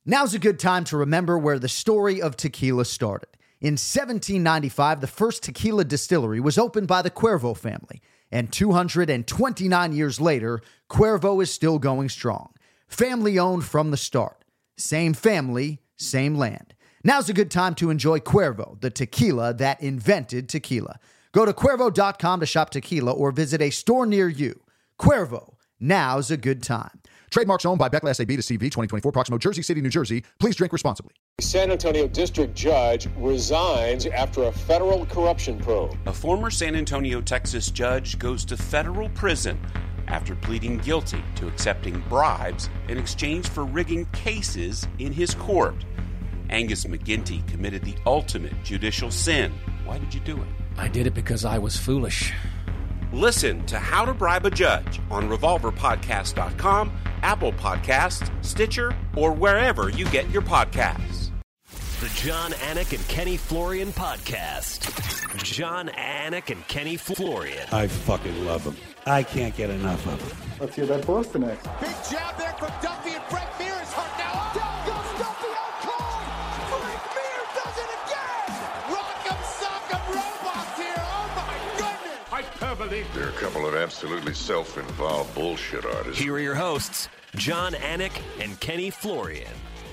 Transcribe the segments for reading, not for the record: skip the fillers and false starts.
Now's a good time to remember where the story of tequila started. In 1795, the first tequila distillery was opened by the Cuervo family, and 229 years later, Cuervo is still going strong. Family-owned from the start. Same family, same land. Now's a good time to enjoy Cuervo, the tequila that invented tequila. Go to Cuervo.com to shop tequila or visit a store near you. Cuervo, now's a good time. Trademarks owned by Beckley SAB to CV 2024, Proximo, Jersey City, New Jersey. Please drink responsibly. San Antonio district judge resigns after a federal corruption probe. A former San Antonio, Texas judge goes to federal prison after pleading guilty to accepting bribes in exchange for rigging cases in his court. Angus McGinty committed the ultimate judicial sin. Why did you do it? I did it because I was foolish. Listen to How to Bribe a Judge on RevolverPodcast.com, Apple Podcasts, Stitcher, or wherever you get your podcasts. The John Anik and Kenny Florian Podcast. John Anik and Kenny Florian. I fucking love them. I can't get enough of them. Let's hear that Boston next. Big jab there from Duffy, and Frank Mir is hurt now. Down goes Duffy, out cold. Frank Mir does it again. Rock'em sock'em robots here. Oh my goodness. Hyperbole. There are a couple of absolutely self-involved bullshit artists. Here are your hosts, John Anik and Kenny Florian.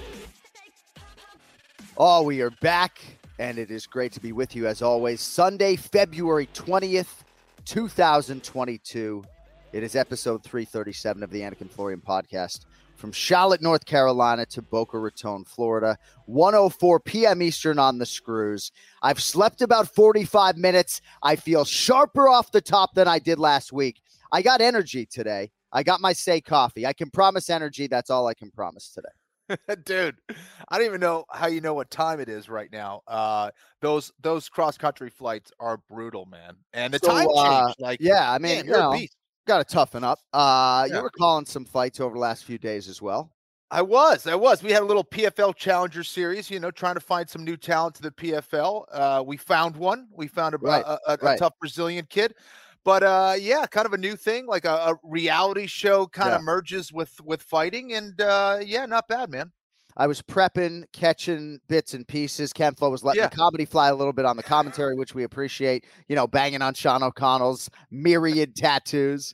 Oh, we are back, and it is great to be with you as always. Sunday, February 20th, 2022. It is episode 337 of the Anik and Florian podcast from Charlotte, North Carolina to Boca Raton, Florida. 1:04 p.m. Eastern on the screws. I've slept about 45 minutes. I feel sharper off the top than I did last week. I got energy today. I got my Say coffee. I can promise energy. That's all I can promise today. Dude, I don't even know how you know what time it is right now. Those cross-country flights are brutal, man. And the time change. Yeah, I mean, you're a beast. Got to toughen up. You were calling some fights over the last few days as well. I was. We had a little PFL Challenger Series, trying to find some new talent to the PFL. We found one. We found a tough Brazilian kid. But, kind of a new thing, like a reality show kind of merges with fighting. And, not bad, man. I was prepping, catching bits and pieces. Ken Flo was letting the comedy fly a little bit on the commentary, which we appreciate, banging on Sean O'Connell's myriad tattoos.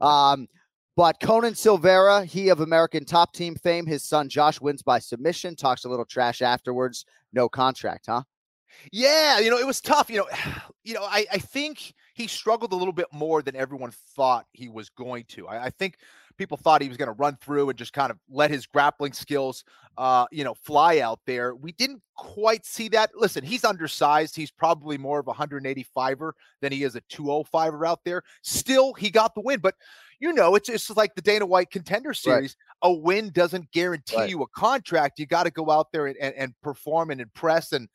But Conan Silveira, he of American Top Team fame, his son Josh wins by submission, talks a little trash afterwards. No contract, huh? Yeah, it was tough. I think he struggled a little bit more than everyone thought he was going to. I think people thought he was going to run through and just kind of let his grappling skills, fly out there. We didn't quite see that. Listen, he's undersized. He's probably more of a 185er than he is a 205er out there. Still, he got the win. But, it's like the Dana White Contender Series. Right. A win doesn't guarantee you a contract. You got to go out there and perform and impress. And,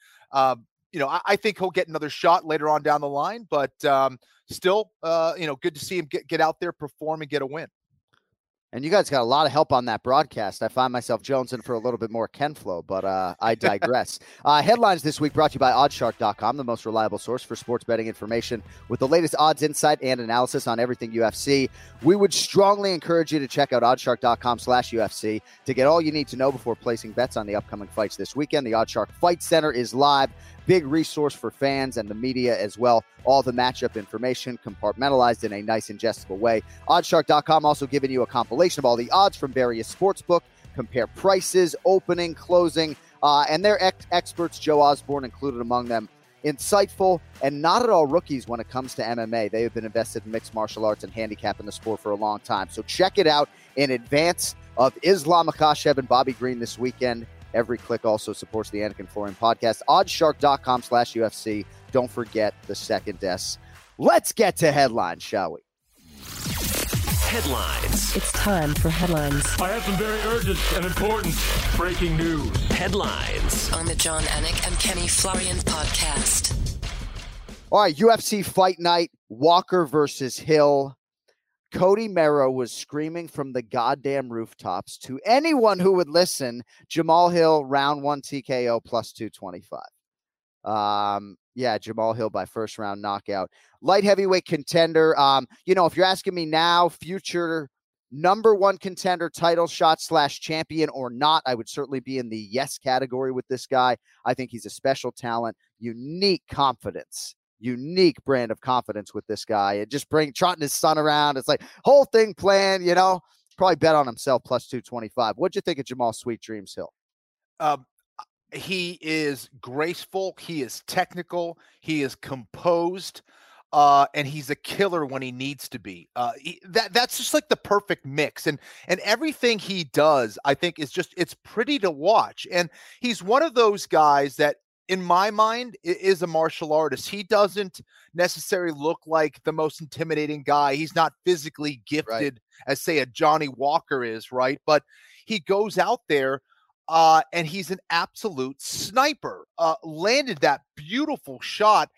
I think he'll get another shot later on down the line, but still, good to see him get out there, perform, and get a win. And you guys got a lot of help on that broadcast. I find myself jonesing for a little bit more Ken Flo, but I digress. Headlines this week brought to you by OddsShark.com, the most reliable source for sports betting information with the latest odds, insight, and analysis on everything UFC. We would strongly encourage you to check out OddsShark.com/UFC to get all you need to know before placing bets on the upcoming fights this weekend. The OddsShark Fight Center is live. Big resource for fans and the media as well. All the matchup information compartmentalized in a nice, ingestible way. OddsShark.com also giving you a compilation of all the odds from various sportsbook. Compare prices, opening, closing, and their experts, Joe Osborne included among them. Insightful and not at all rookies when it comes to MMA. They have been invested in mixed martial arts and handicap in the sport for a long time. So check it out in advance of Islam Makhachev and Bobby Green this weekend. Every click also supports the Anik and Florian podcast. OddsShark.com/UFC. Don't forget the second S. Let's get to headlines, shall we? Headlines. It's time for headlines. I have some very urgent and important breaking news. Headlines. On the John Anik and Kenny Florian podcast. All right, UFC Fight Night, Walker versus Hill. Cody Merrow was screaming from the goddamn rooftops to anyone who would listen. Jamal Hill, round 1 TKO plus 225. Jamal Hill by first round knockout. Light heavyweight contender. If you're asking me now, future number one contender, title shot / champion or not, I would certainly be in the yes category with this guy. I think he's a special talent, unique confidence, unique brand of confidence with this guy. And just trotting his son around. It's like whole thing planned, probably bet on himself plus 225. What'd you think of Jamal Sweet Dreams Hill? He is graceful. He is technical. He is composed. And he's a killer when he needs to be. That's just like the perfect mix. And everything he does, I think, it's pretty to watch. And he's one of those guys that, in my mind, is a martial artist. He doesn't necessarily look like the most intimidating guy. He's not physically gifted as, say, a Johnny Walker is, right? But he goes out there and he's an absolute sniper. Landed that beautiful shot.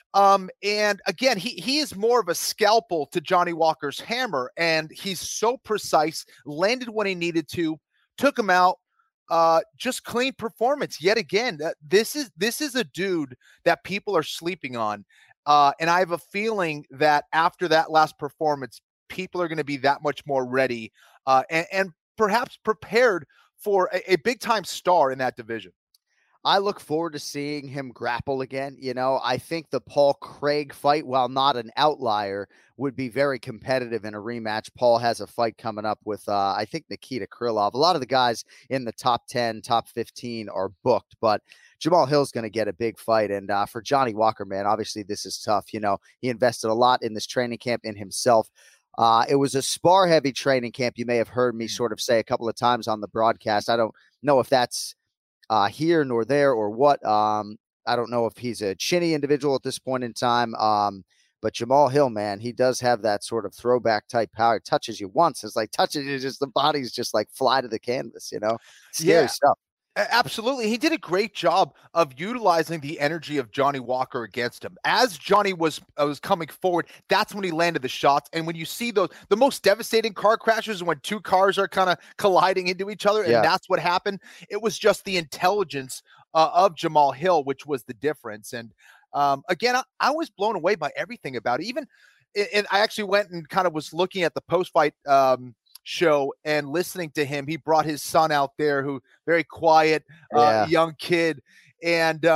And again, he is more of a scalpel to Johnny Walker's hammer, and he's so precise, landed when he needed to, took him out. Just clean performance yet again. This is a dude that people are sleeping on. And I have a feeling that after that last performance, people are going to be that much more ready and perhaps prepared for a big time star in that division. I look forward to seeing him grapple again. I think the Paul Craig fight, while not an outlier, would be very competitive in a rematch. Paul has a fight coming up with, I think, Nikita Krylov. A lot of the guys in the top 10, top 15 are booked, but Jamal Hill's going to get a big fight. And for Johnny Walker, man, obviously this is tough. He invested a lot in this training camp in himself. It was a spar-heavy training camp. You may have heard me sort of say a couple of times on the broadcast. I don't know if that's here nor there or what. I don't know if he's a chinny individual at this point in time. But Jamal Hill, man, he does have that sort of throwback type power. It touches you once. It's like touches you, just the body's just like fly to the canvas, Scary stuff. Absolutely. He did a great job of utilizing the energy of Johnny Walker against him. As Johnny was coming forward, that's when he landed the shots. And when you see the most devastating car crashes, when two cars are kind of colliding into each other, and that's what happened. It was just the intelligence of Jamal Hill, which was the difference. And again, I was blown away by everything about it. And I actually went and kind of was looking at the post-fight show and listening to him. He brought his son out there, who very quiet, young kid. And,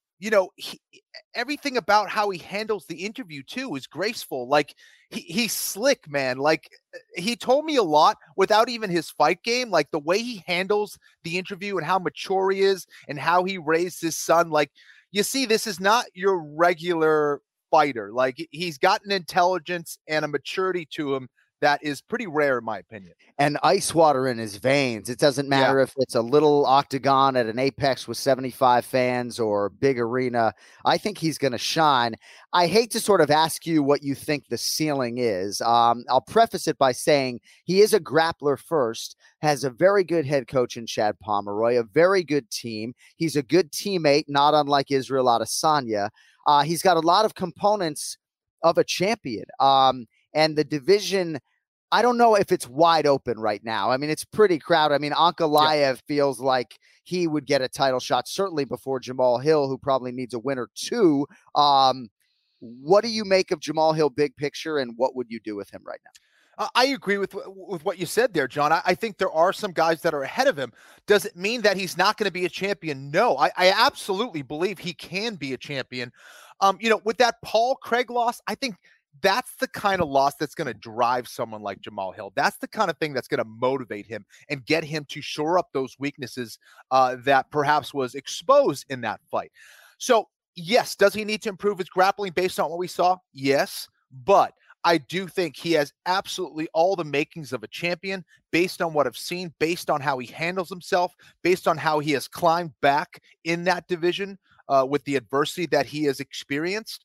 everything about how he handles the interview too is graceful. Like he's slick, man. Like he told me a lot without even his fight game, like the way he handles the interview and how mature he is and how he raised his son. Like, you see, this is not your regular fighter. Like he's got an intelligence and a maturity to him that is pretty rare, in my opinion. And ice water in his veins. It doesn't matter if it's a little octagon at an Apex with 75 fans or big arena. I think he's going to shine. I hate to sort of ask you what you think the ceiling is. I'll preface it by saying he is a grappler first, has a very good head coach in Chad Pomeroy, a very good team. He's a good teammate, not unlike Israel Adesanya. He's got a lot of components of a champion. And the division, I don't know if it's wide open right now. I mean, it's pretty crowded. I mean, Ankalaev feels like he would get a title shot, certainly before Jamal Hill, who probably needs a win or two. What do you make of Jamal Hill big picture, and what would you do with him right now? I agree with what you said there, John. I think there are some guys that are ahead of him. Does it mean that he's not going to be a champion? No, I absolutely believe he can be a champion. With that Paul Craig loss, I think that's the kind of loss that's going to drive someone like Jamal Hill. That's the kind of thing that's going to motivate him and get him to shore up those weaknesses that perhaps was exposed in that fight. So, yes, does he need to improve his grappling based on what we saw? Yes, but I do think he has absolutely all the makings of a champion based on what I've seen, based on how he handles himself, based on how he has climbed back in that division with the adversity that he has experienced.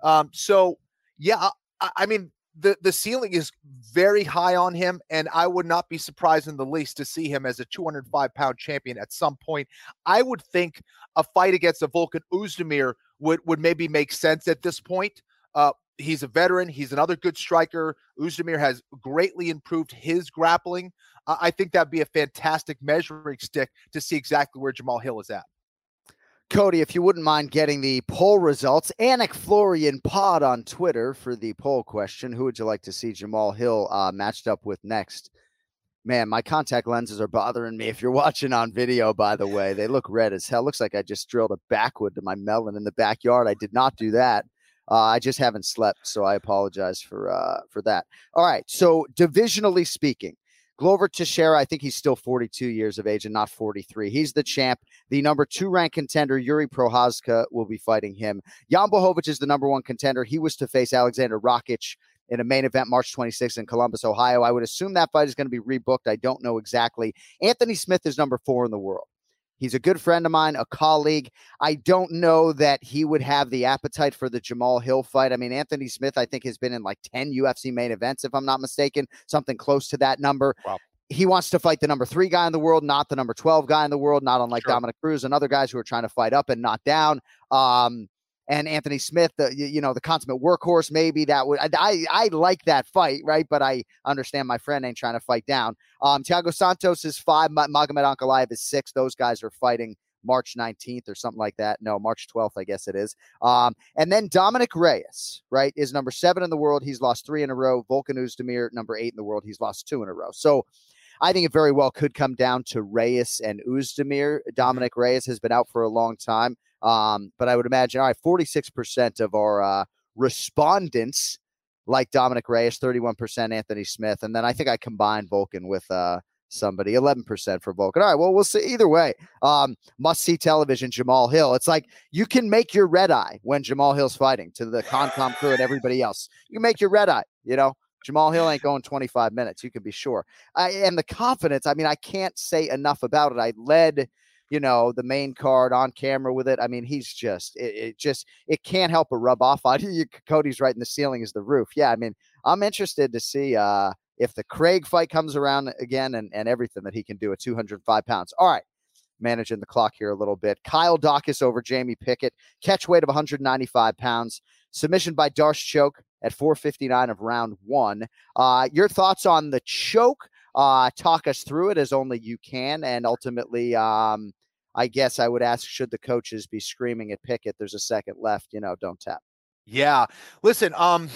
Yeah, I mean, the ceiling is very high on him, and I would not be surprised in the least to see him as a 205-pound champion at some point. I would think a fight against a Volkan Oezdemir would maybe make sense at this point. He's a veteran. He's another good striker. Oezdemir has greatly improved his grappling. I think that'd be a fantastic measuring stick to see exactly where Jamal Hill is at. Cody, if you wouldn't mind getting the poll results, Anik Florian Pod on Twitter for the poll question. Who would you like to see Jamal Hill matched up with next Man, my contact lenses are bothering me. If you're watching on video, by the way, they look red as hell. Looks like I just drilled a backwood to my melon in the backyard. I did not do that. I just haven't slept, so I apologize for that. All right, so divisionally speaking, Glover Teixeira, I think he's still 42 years of age and not 43. He's the champ. The number 2 ranked contender, Yuri Prochazka, will be fighting him. Jan Blachowicz is the number 1 contender. He was to face Alexander Rakic in a main event March 26th in Columbus, Ohio. I would assume that fight is going to be rebooked. I don't know exactly. Anthony Smith is number 4 in the world. He's a good friend of mine, a colleague. I don't know that he would have the appetite for the Jamal Hill fight. I mean, Anthony Smith, I think, has been in like 10 UFC main events, if I'm not mistaken, something close to that number. Wow. He wants to fight the number 3 guy in the world, not the number 12 guy in the world, not unlike Dominic Cruz and other guys who are trying to fight up and not down. And Anthony Smith, the consummate workhorse, maybe that would, I like that fight, right? But I understand my friend ain't trying to fight down. Thiago Santos is 5, Magomed Ankalaev is 6. Those guys are fighting March 19th or something like that. No, March 12th, I guess it is. And then Dominic Reyes, right, is number 7 in the world. He's lost 3 in a row. Volkan Oezdemir, number 8 in the world. He's lost 2 in a row. So I think it very well could come down to Reyes and Oezdemir. Dominic Reyes has been out for a long time. But I would imagine, all right, 46% of our respondents like Dominic Reyes, 31% Anthony Smith. And then I think I combined Volkan with somebody, 11% for Volkan. All right, well, we'll see. Either way, must-see television, Jamal Hill. It's like you can make your red eye when Jamal Hill's fighting to the Concom crew and everybody else. You can make your red eye, Jamal Hill ain't going 25 minutes, you can be sure. And the confidence, I mean, I can't say enough about it. I led the main card on camera with it. I mean, he's just, it can't help but rub off on you. Cody's right, in the ceiling is the roof. Yeah, I mean, I'm interested to see if the Craig fight comes around again and everything that he can do at 205 pounds. All right, managing the clock here a little bit. Kyle Daukaus over Jamie Pickett, catch weight of 195 pounds, submission by Darce choke at 4:59 of round 1. Your thoughts on the choke? Talk us through it as only you can. And ultimately, I guess I would ask, should the coaches be screaming at Pickett, there's a second left, don't tap? Yeah. Listen,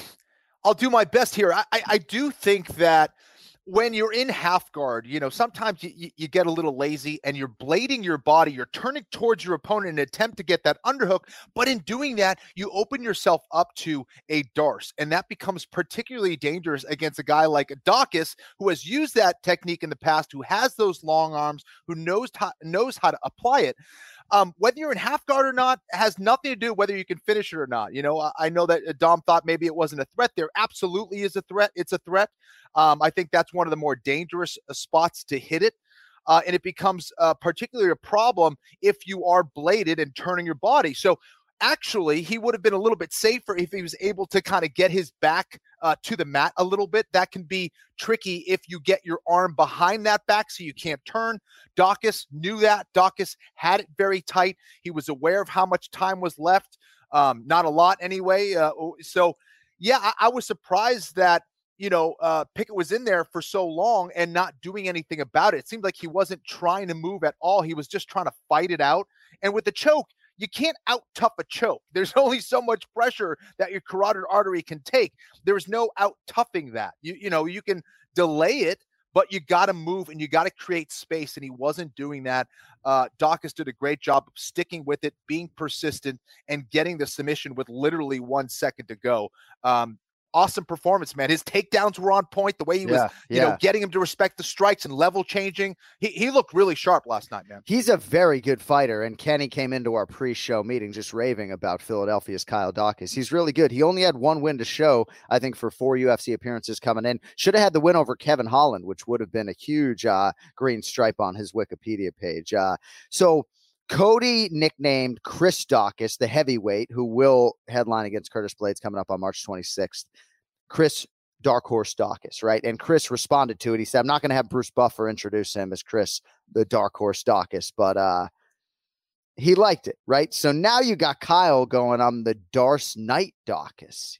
I'll do my best here. I do think that when you're in half guard, sometimes you get a little lazy and you're blading your body. You're turning towards your opponent in an attempt to get that underhook. But in doing that, you open yourself up to a Darce. And that becomes particularly dangerous against a guy like Daukaus, who has used that technique in the past, who has those long arms, who knows how to apply it. Whether you're in half guard or not has nothing to do whether you can finish it or not. I know that Dom thought maybe it wasn't a threat. There absolutely is a threat. It's a threat. I think that's one of the more dangerous spots to hit it. And it becomes particularly a problem if you are bladed and turning your body. So actually, he would have been a little bit safer if he was able to kind of get his back to the mat a little bit. That can be tricky if you get your arm behind that back so you can't turn. Daukaus knew that. Daukaus had it very tight. He was aware of how much time was left. Not a lot anyway. So, yeah, I was surprised that, Pickett was in there for so long and not doing anything about it. It seemed like he wasn't trying to move at all. He was just trying to fight it out. And with the choke, you can't out-tough a choke. There's only so much pressure that your carotid artery can take. There's no out-toughing that. You can delay it, but you got to move and you got to create space, and he wasn't doing that. Daukaus did a great job of sticking with it, being persistent, and getting the submission with literally 1 second to go. Awesome performance, man. His takedowns were on point. The way he was, getting him to respect the strikes and level changing. He looked really sharp last night, man. He's a very good fighter. And Kenny came into our pre-show meeting just raving about Philadelphia's Kyle Daukaus. He's really good. He only had 1 win to show, I think, for 4 UFC appearances coming in. Should have had the win over Kevin Holland, which would have been a huge green stripe on his Wikipedia page. So Cody nicknamed Chris Daukaus the heavyweight, who will headline against Curtis Blaydes coming up on March 26th. Chris Dark Horse Daukaus, right? And Chris responded to it. He said, I'm not going to have Bruce Buffer introduce him as Chris the Dark Horse Daukaus, but he liked it, right? So now you got Kyle going, I'm the Darce Knight Daukaus,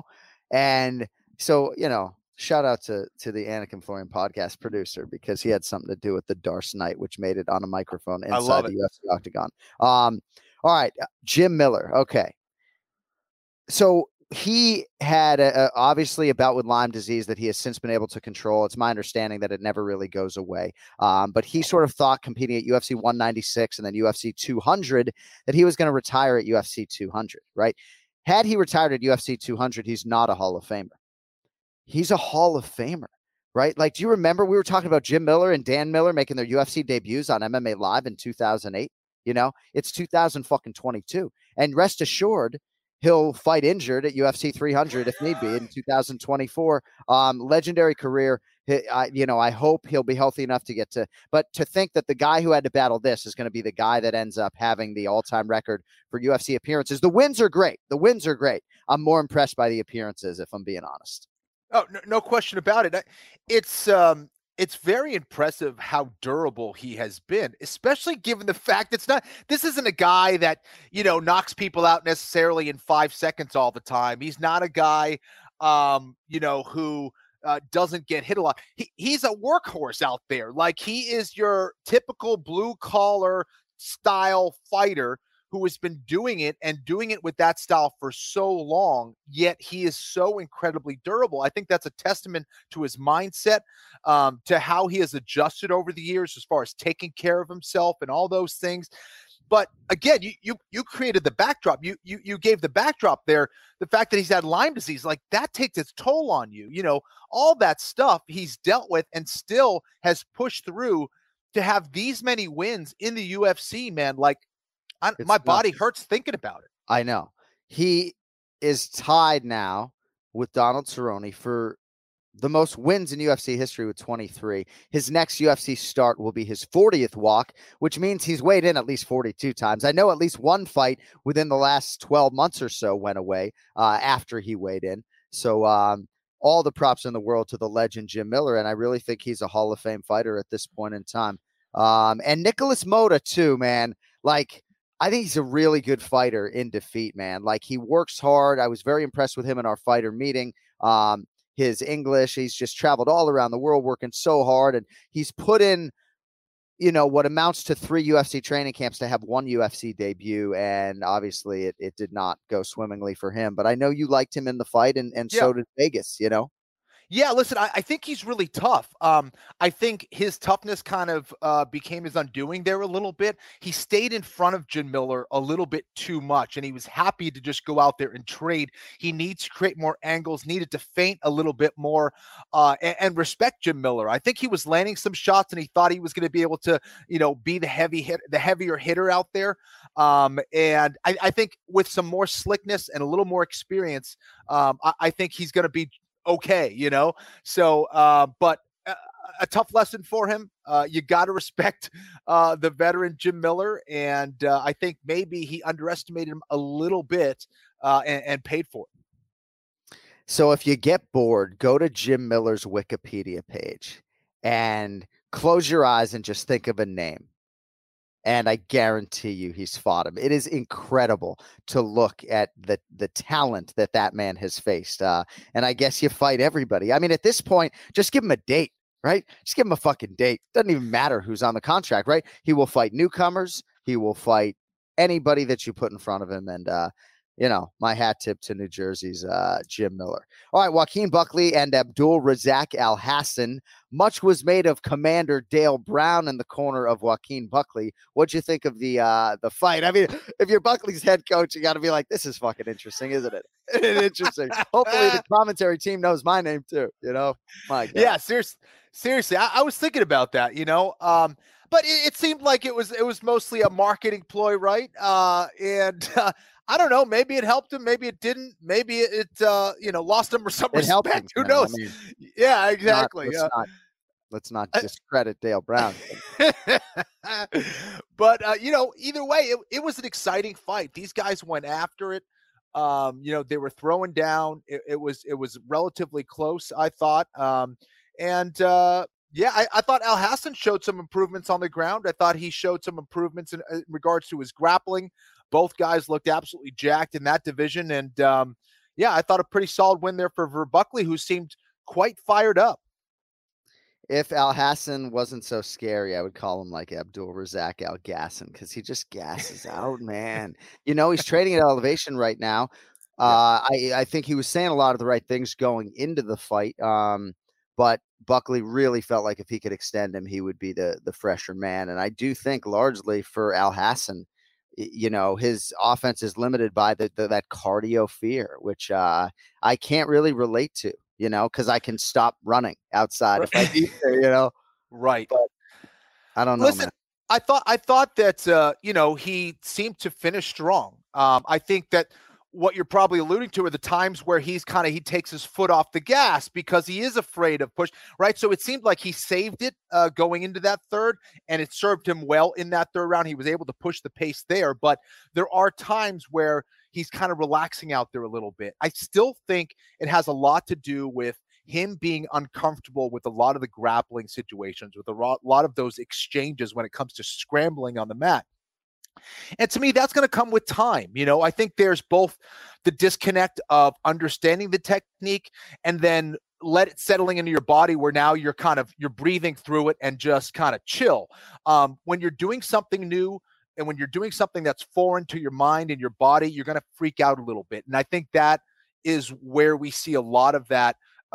And so, shout out to the Anik and Florian podcast producer, because he had something to do with the Darce Knight, which made it on a microphone inside the UFC octagon. All right, Jim Miller. Okay. So he had obviously a bout with Lyme disease that he has since been able to control. It's my understanding that it never really goes away. But he sort of thought competing at UFC 196 and then UFC 200 that he was going to retire at UFC 200, right? Had he retired at UFC 200, he's not a Hall of Famer. He's a Hall of Famer, right? Like, do you remember we were talking about Jim Miller and Dan Miller making their UFC debuts on MMA Live in 2008? You know, it's 2022. And rest assured, he'll fight injured at UFC 300 if need be in 2024. Legendary career. I hope he'll be healthy enough to get to. But to think that the guy who had to battle this is going to be the guy that ends up having the all-time record for UFC appearances. The wins are great. I'm more impressed by the appearances, if I'm being honest. Oh, no question about it. It's very impressive how durable he has been, especially given the fact this isn't a guy that, knocks people out necessarily in 5 seconds all the time. He's not a guy, who doesn't get hit a lot. He's a workhorse out there. Like, he is your typical blue collar style fighter who has been doing it with that style for so long, yet he is so incredibly durable. I think that's a testament to his mindset, to how he has adjusted over the years as far as taking care of himself and all those things. But again, you created the backdrop. You gave the backdrop there. The fact that he's had Lyme disease, like, that takes its toll on you. All that stuff he's dealt with and still has pushed through to have these many wins in the UFC, man. Like, my body hurts thinking about it. I know. He is tied now with Donald Cerrone for the most wins in UFC history with 23. His next UFC start will be his 40th walk, which means he's weighed in at least 42 times. I know at least one fight within the last 12 months or so went away after he weighed in. So all the props in the world to the legend Jim Miller, and I really think he's a Hall of Fame fighter at this point in time. And Nicholas Mota too, man. Like, I think he's a really good fighter in defeat, man. Like, he works hard. I was very impressed with him in our fighter meeting. His English, he's just traveled all around the world working so hard. And he's put in, what amounts to 3 UFC training camps to have one UFC debut. And obviously it did not go swimmingly for him. But I know you liked him in the fight, and so did Vegas, Yeah, listen, I think he's really tough. I think his toughness kind of became his undoing there a little bit. He stayed in front of Jim Miller a little bit too much, and he was happy to just go out there and trade. He needs to create more angles, needed to feint a little bit more, and respect Jim Miller. I think he was landing some shots, and he thought he was going to be able to, be the heavier hitter out there. And I think with some more slickness and a little more experience, I think he's going to be okay, so but a tough lesson for him. You got to respect the veteran Jim Miller, and I think maybe he underestimated him a little bit and paid for it. So if you get bored, go to Jim Miller's Wikipedia page and close your eyes and just think of a name. And I guarantee you he's fought him. It is incredible to look at the talent that man has faced. And I guess you fight everybody. I mean, at this point, just give him a date, right? Just give him a fucking date. Doesn't even matter who's on the contract, right? He will fight newcomers. He will fight anybody that you put in front of him. And, my hat tip to New Jersey's Jim Miller. All right, Joaquin Buckley and Abdul Razak Alhassan. Much was made of Commander Dale Brown in the corner of Joaquin Buckley. What'd you think of the fight? I mean, if you're Buckley's head coach, you got to be like, this is fucking interesting, isn't it? Interesting. Hopefully the commentary team knows my name too, My God. Yeah, seriously. I was thinking about that, but it seemed like it was mostly a marketing ploy, right? I don't know. Maybe it helped him. Maybe it didn't. Maybe it lost him some respect. Who knows? Yeah, exactly. Let's not discredit Dale Brown. But either way, it was an exciting fight. These guys went after it. They were throwing down. It was relatively close, I thought. I thought Alhassan showed some improvements on the ground. I thought he showed some improvements in regards to his grappling. Both guys looked absolutely jacked in that division. And I thought a pretty solid win there for Buckley, who seemed quite fired up. If Alhassan wasn't so scary, I would call him like Abdul Razak Alhassan, because he just gasses out, man. He's trading at elevation right now. I think he was saying a lot of the right things going into the fight. But Buckley really felt like if he could extend him, he would be the fresher man. And I do think largely for Alhassan, his offense is limited by that cardio fear, which I can't really relate to, because I can stop running outside if I need to, Right. But I don't know. Listen, man. I thought that, he seemed to finish strong. I think that what you're probably alluding to are the times where he takes his foot off the gas because he is afraid of push, right? So it seemed like he saved it going into that third, and it served him well in that third round. He was able to push the pace there, but there are times where he's kind of relaxing out there a little bit. I still think it has a lot to do with him being uncomfortable with a lot of the grappling situations, with a lot of those exchanges when it comes to scrambling on the mat. And to me, that's going to come with time. I think there's both the disconnect of understanding the technique and then let it settling into your body where now you're breathing through it and just kind of chill. When you're doing something new and when you're doing something that's foreign to your mind and your body, you're going to freak out a little bit. And I think that is where we see a lot of that,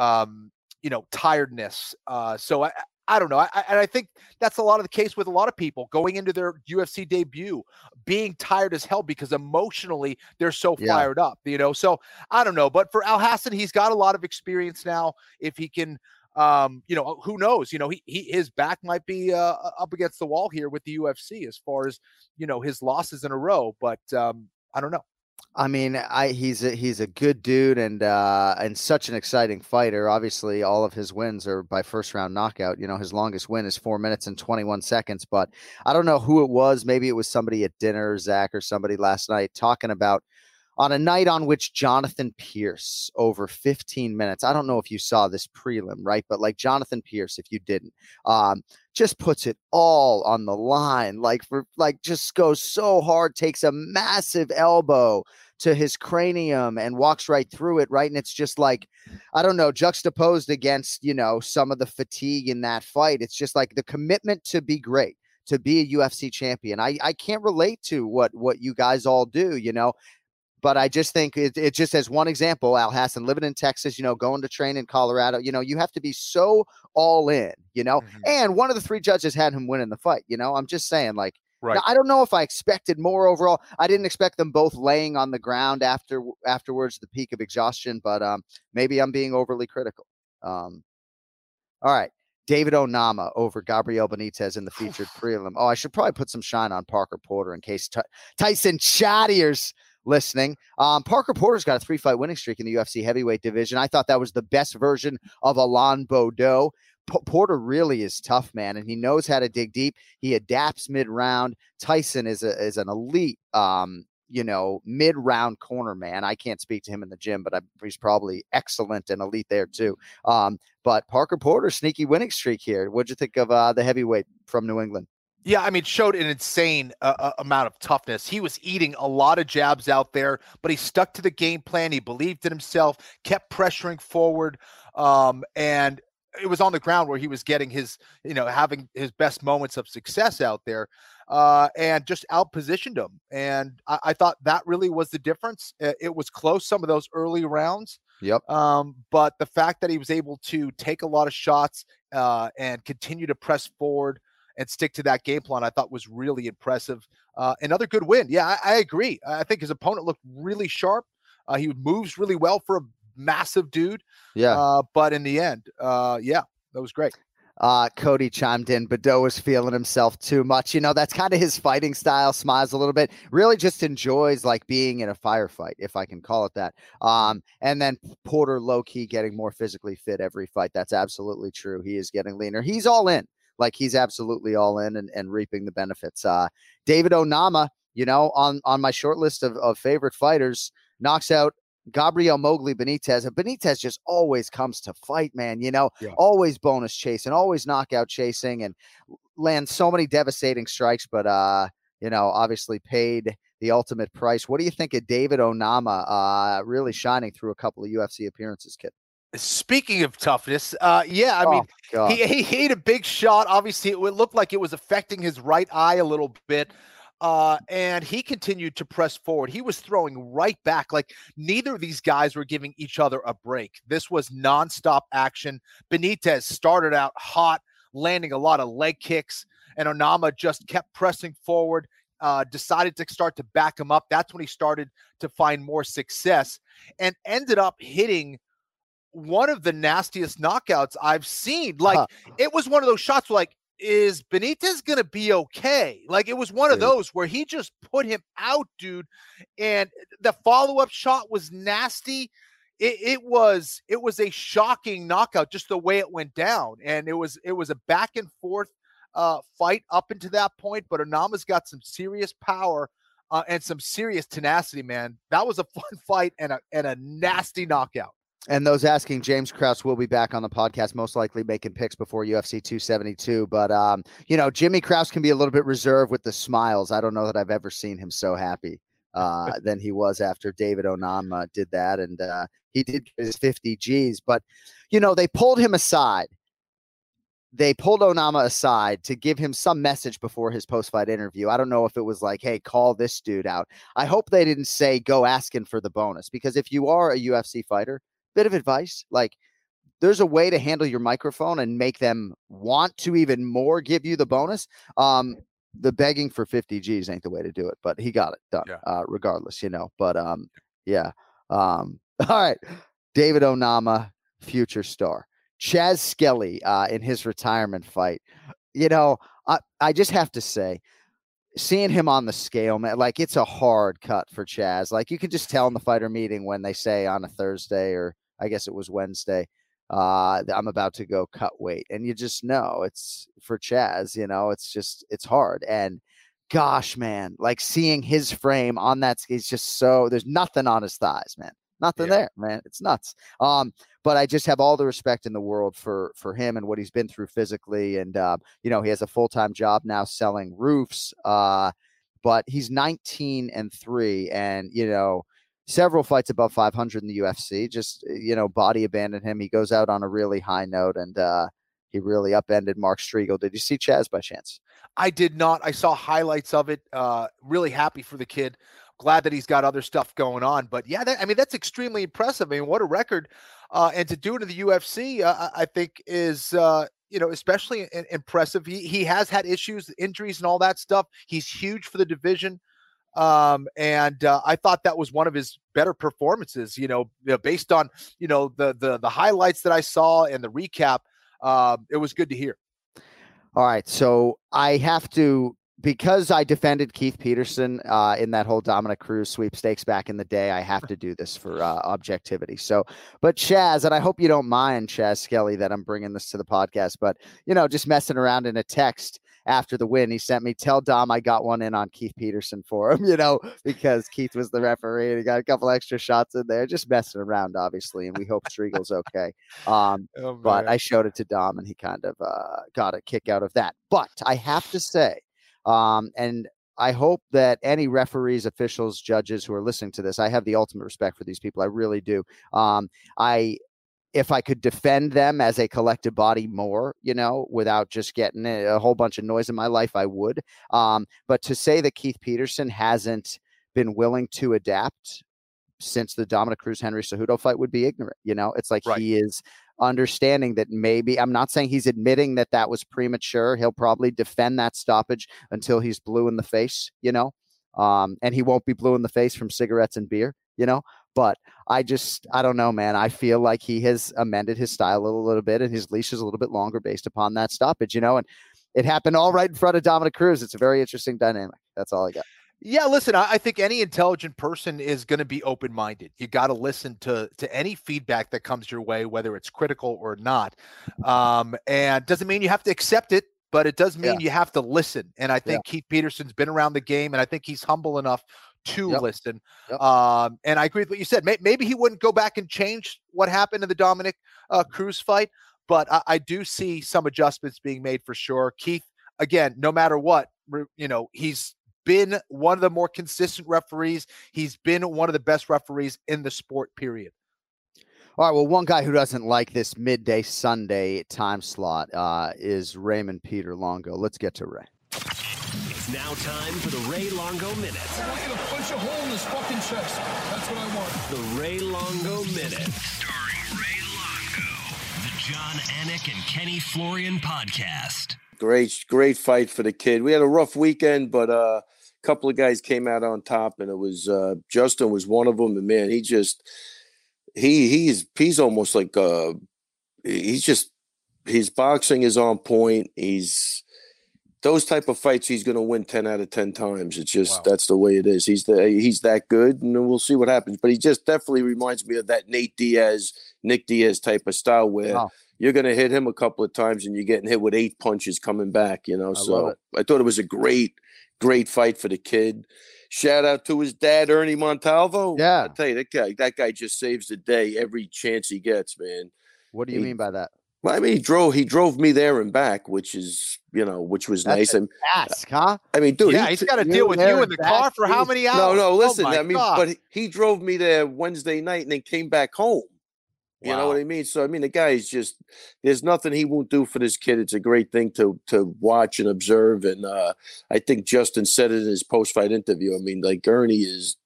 tiredness. So I don't know. I think that's a lot of the case with a lot of people going into their UFC debut, being tired as hell because emotionally they're so fired up, So I don't know. But for Alhassan, he's got a lot of experience now. If he can, who knows? His back might be up against the wall here with the UFC as far as, his losses in a row. But I don't know. I mean, he's a good dude and such an exciting fighter. Obviously, all of his wins are by first round knockout. His longest win is 4 minutes and 21 seconds. But I don't know who it was. Maybe it was somebody at dinner, Zach, or somebody last night talking about on a night on which Jonathan Pierce over 15 minutes. I don't know if you saw this prelim, right? But like Jonathan Pierce, if you didn't, just puts it all on the line, just goes so hard, takes a massive elbow to his cranium and walks right through it. Right. And it's just like, I don't know, juxtaposed against, some of the fatigue in that fight. It's just like the commitment to be great, to be a UFC champion. I can't relate to what you guys all do, But I just think it just as one example, Alhassan living in Texas, going to train in Colorado, you have to be so all in, and one of the three judges had him winning the fight. I'm just saying, right. Now, I don't know if I expected more overall. I didn't expect them both laying on the ground afterwards, the peak of exhaustion, but maybe I'm being overly critical. All right. David Onama over Gabriel Benitez in the featured prelim. Oh, I should probably put some shine on Parker Porter in case Tyson Chattier's listening. Parker Porter's got a 3-fight winning streak in the UFC heavyweight division. I thought that was the best version of Alain Baudot. Porter really is tough, man, and he knows how to dig deep. He adapts mid-round. Tyson is an elite, mid-round corner, man. I can't speak to him in the gym, but he's probably excellent and elite there too. But Parker Porter, sneaky winning streak here. What'd you think of the heavyweight from New England? Yeah, I mean, showed an insane amount of toughness. He was eating a lot of jabs out there, but he stuck to the game plan. He believed in himself, kept pressuring forward, and it was on the ground where he was getting his, having his best moments of success out there, and just outpositioned him. And I thought that really was the difference. It was close some of those early rounds. Yep. But the fact that he was able to take a lot of shots and continue to press forward and stick to that game plan, I thought was really impressive. Another good win. Yeah, I agree. I think his opponent looked really sharp. He moves really well for a massive dude. Yeah. But in the end, that was great. Cody chimed in. Baudot was feeling himself too much. That's kind of his fighting style. Smiles a little bit. Really just enjoys being in a firefight, if I can call it that. And then Porter low-key getting more physically fit every fight. That's absolutely true. He is getting leaner. He's all in. He's absolutely all in and reaping the benefits. David Onama, on my short list of favorite fighters, knocks out Gabriel Mowgli Benitez. Benitez just always comes to fight, man, always bonus chasing, always knockout chasing, and lands so many devastating strikes, but, obviously paid the ultimate price. What do you think of David Onama really shining through a couple of UFC appearances, kid? Speaking of toughness, he ate a big shot. Obviously, it looked like it was affecting his right eye a little bit. And he continued to press forward. He was throwing right back. Like, neither of these guys were giving each other a break. This was nonstop action. Benitez started out hot, landing a lot of leg kicks, and Onama just kept pressing forward, decided to start to back him up. That's when he started to find more success and ended up hitting one of the nastiest knockouts I've seen. Like, it was one of those shots where, like, is Benitez going to be okay? Like, it was one of those where he just put him out, dude. And the follow-up shot was nasty. It was a shocking knockout, just the way it went down. And it was a back and forth fight up into that point, but Onama's got some serious power and some serious tenacity, man. That was a fun fight and a nasty knockout. And those asking, James Krause will be back on the podcast, most likely making picks before UFC 272. But, Jimmy Krause can be a little bit reserved with the smiles. I don't know that I've ever seen him so happy than he was after David Onama did that. And he did his 50 Gs. But, they pulled him aside. They pulled Onama aside to give him some message before his post-fight interview. I don't know if it was like, hey, call this dude out. I hope they didn't say go asking for the bonus, because if you are a UFC fighter, bit of advice, like, there's a way to handle your microphone and make them want to even more give you the bonus. The begging for 50 Gs ain't the way to do it, but he got it done regardless, but all right. David Onama, future star. Chaz Skelly in his retirement fight. I just have to say, seeing him on the scale, man, like, it's a hard cut for Chaz. Like, you can just tell in the fighter meeting when they say on a Thursday, or I guess it was Wednesday, I'm about to go cut weight. And you just know it's for Chaz, it's hard. And gosh, man, like, seeing his frame on that, he's just there's nothing on his thighs, man. Nothing there, man. It's nuts. But I just have all the respect in the world for him and what he's been through physically. And, he has a full-time job now selling roofs. But he's 19-3 and, several fights above 500 in the UFC. Just, body abandoned him. He goes out on a really high note, and he really upended Mark Striegel. Did you see Chaz by chance? I did not. I saw highlights of it. Really happy for the kid. Glad that he's got other stuff going on. But yeah, that's extremely impressive. I mean, what a record. And to do it in the UFC, I think is, especially impressive. He has had issues, injuries and all that stuff. He's huge for the division. And I thought that was one of his better performances, based on, the highlights that I saw and the recap. It was good to hear. All right. So I have to, because I defended Keith Peterson in that whole Dominic Cruz sweepstakes back in the day, I have to do this for objectivity. So, but Chaz, and I hope you don't mind, Chaz Skelly, that I'm bringing this to the podcast, but, just messing around in a text after the win, he sent me, tell Dom I got one in on Keith Peterson for him, because Keith was the referee and he got a couple extra shots in there, just messing around, obviously. And we hope Striegel's okay. But I showed it to Dom and he kind of got a kick out of that. But I have to say, and I hope that any referees, officials, judges who are listening to this, I have the ultimate respect for these people. I really do. If I could defend them as a collective body more, without just getting a whole bunch of noise in my life, I would. But to say that Keith Peterson hasn't been willing to adapt since the Dominic Cruz Henry Cejudo fight would be ignorant. It's like He is understanding that maybe, I'm not saying he's admitting that was premature. He'll probably defend that stoppage until he's blue in the face, and he won't be blue in the face from cigarettes and beer, But I don't know, man. I feel like he has amended his style a little bit and his leash is a little bit longer based upon that stoppage, and it happened all right in front of Dominic Cruz. It's a very interesting dynamic. That's all I got. Yeah, listen, I think any intelligent person is going to be open-minded. You got to listen to any feedback that comes your way, whether it's critical or not. And doesn't mean you have to accept it, but it does mean you have to listen. And I think Keith Peterson's been around the game, and I think he's humble enough to listen. And I agree with what you said. Maybe he wouldn't go back and change what happened in the Dominic Cruz fight, but I do see some adjustments being made for sure. Keith, again, no matter what, he's been one of the more consistent referees. He's been one of the best referees in the sport, period. All right, well, one guy who doesn't like this midday Sunday time slot is Raymond Peter Longo. Let's get to Ray. It's now time for the Ray Longo Minute. I want you to punch a hole in his fucking chest. That's what I want. The Ray Longo Minute. Starring Ray Longo. The John Anik and Kenny Florian podcast. Great fight for the kid. We had a rough weekend, but a couple of guys came out on top, and it was Justin was one of them. And man, he's almost like his boxing is on point. Those type of fights he's going to win 10 out of 10 times. It's just that's the way it is. He's that good, and we'll see what happens. But he just definitely reminds me of that Nick Diaz type of style where you're going to hit him a couple of times and you're getting hit with 8 punches coming back. So I thought it was a great fight for the kid. Shout out to his dad, Ernie Montalvo. Yeah, I tell you, that guy just saves the day every chance he gets, man. What do you mean by that? Well, I mean, he drove me there and back, which was nice. And ask, huh? I mean, dude, he's got to deal with you in the car for how many hours? No, listen. God. But he drove me there Wednesday night and then came back home. You know what I mean? So, I mean, the guy is just, there's nothing he won't do for this kid. It's a great thing to watch and observe. And I think Justin said it in his post-fight interview. I mean, like Ernie is,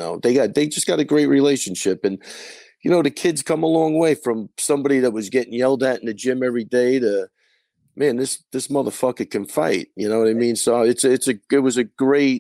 they just got a great relationship. And, the kid's come a long way from somebody that was getting yelled at in the gym every day to, man, this motherfucker can fight. You know what I mean? So it was a great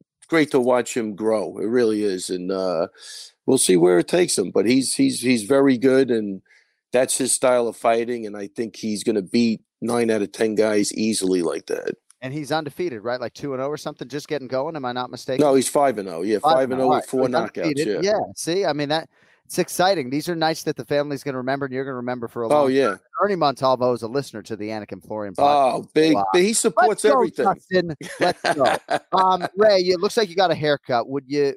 to watch him grow. It really is. And we'll see where it takes him. But he's very good, and that's his style of fighting. And I think he's going to beat 9 out of 10 guys easily like that. And he's undefeated, right? Like 2-0 or something, just getting going. Am I not mistaken? No, he's 5-0. Yeah, 5-0 with 4 knockouts. Yeah. See, I mean it's exciting. These are nights that the family's going to remember, and you're going to remember for a long time. Ernie Montalvo is a listener to the Anik and Florian podcast. Oh, big. He supports everything. Justin. Let's go. Ray, it looks like you got a haircut. Would you,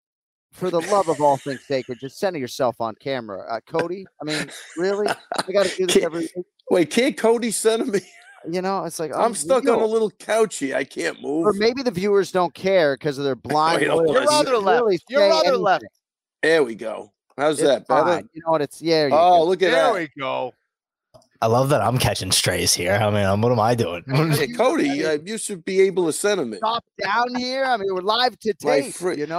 for the love of all things sacred, just center yourself on camera? Cody, I mean, really? I got to do this every week. Wait, can't Cody center me? It's like I'm stuck on a little couchy. I can't move. Or maybe the viewers don't care because of their blind. Your other left. Your other left. There we go. How's that better? You know what? It's look at that. There we go. I love that I'm catching strays here. I mean, what am I doing? Hey, Cody, you should be able to center me. Stop down here. I mean, we're live to tape.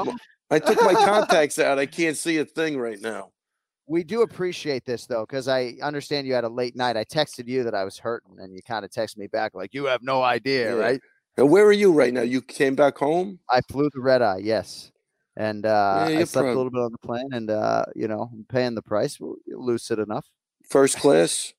I took my contacts out. I can't see a thing right now. We do appreciate this, though, because I understand you had a late night. I texted you that I was hurting, and you kind of texted me back like, you have no idea, right? And where are you right now? You came back home? I flew the red eye, yes. And I slept a little bit on the plane, and, I'm paying the price. Lucid enough. First class?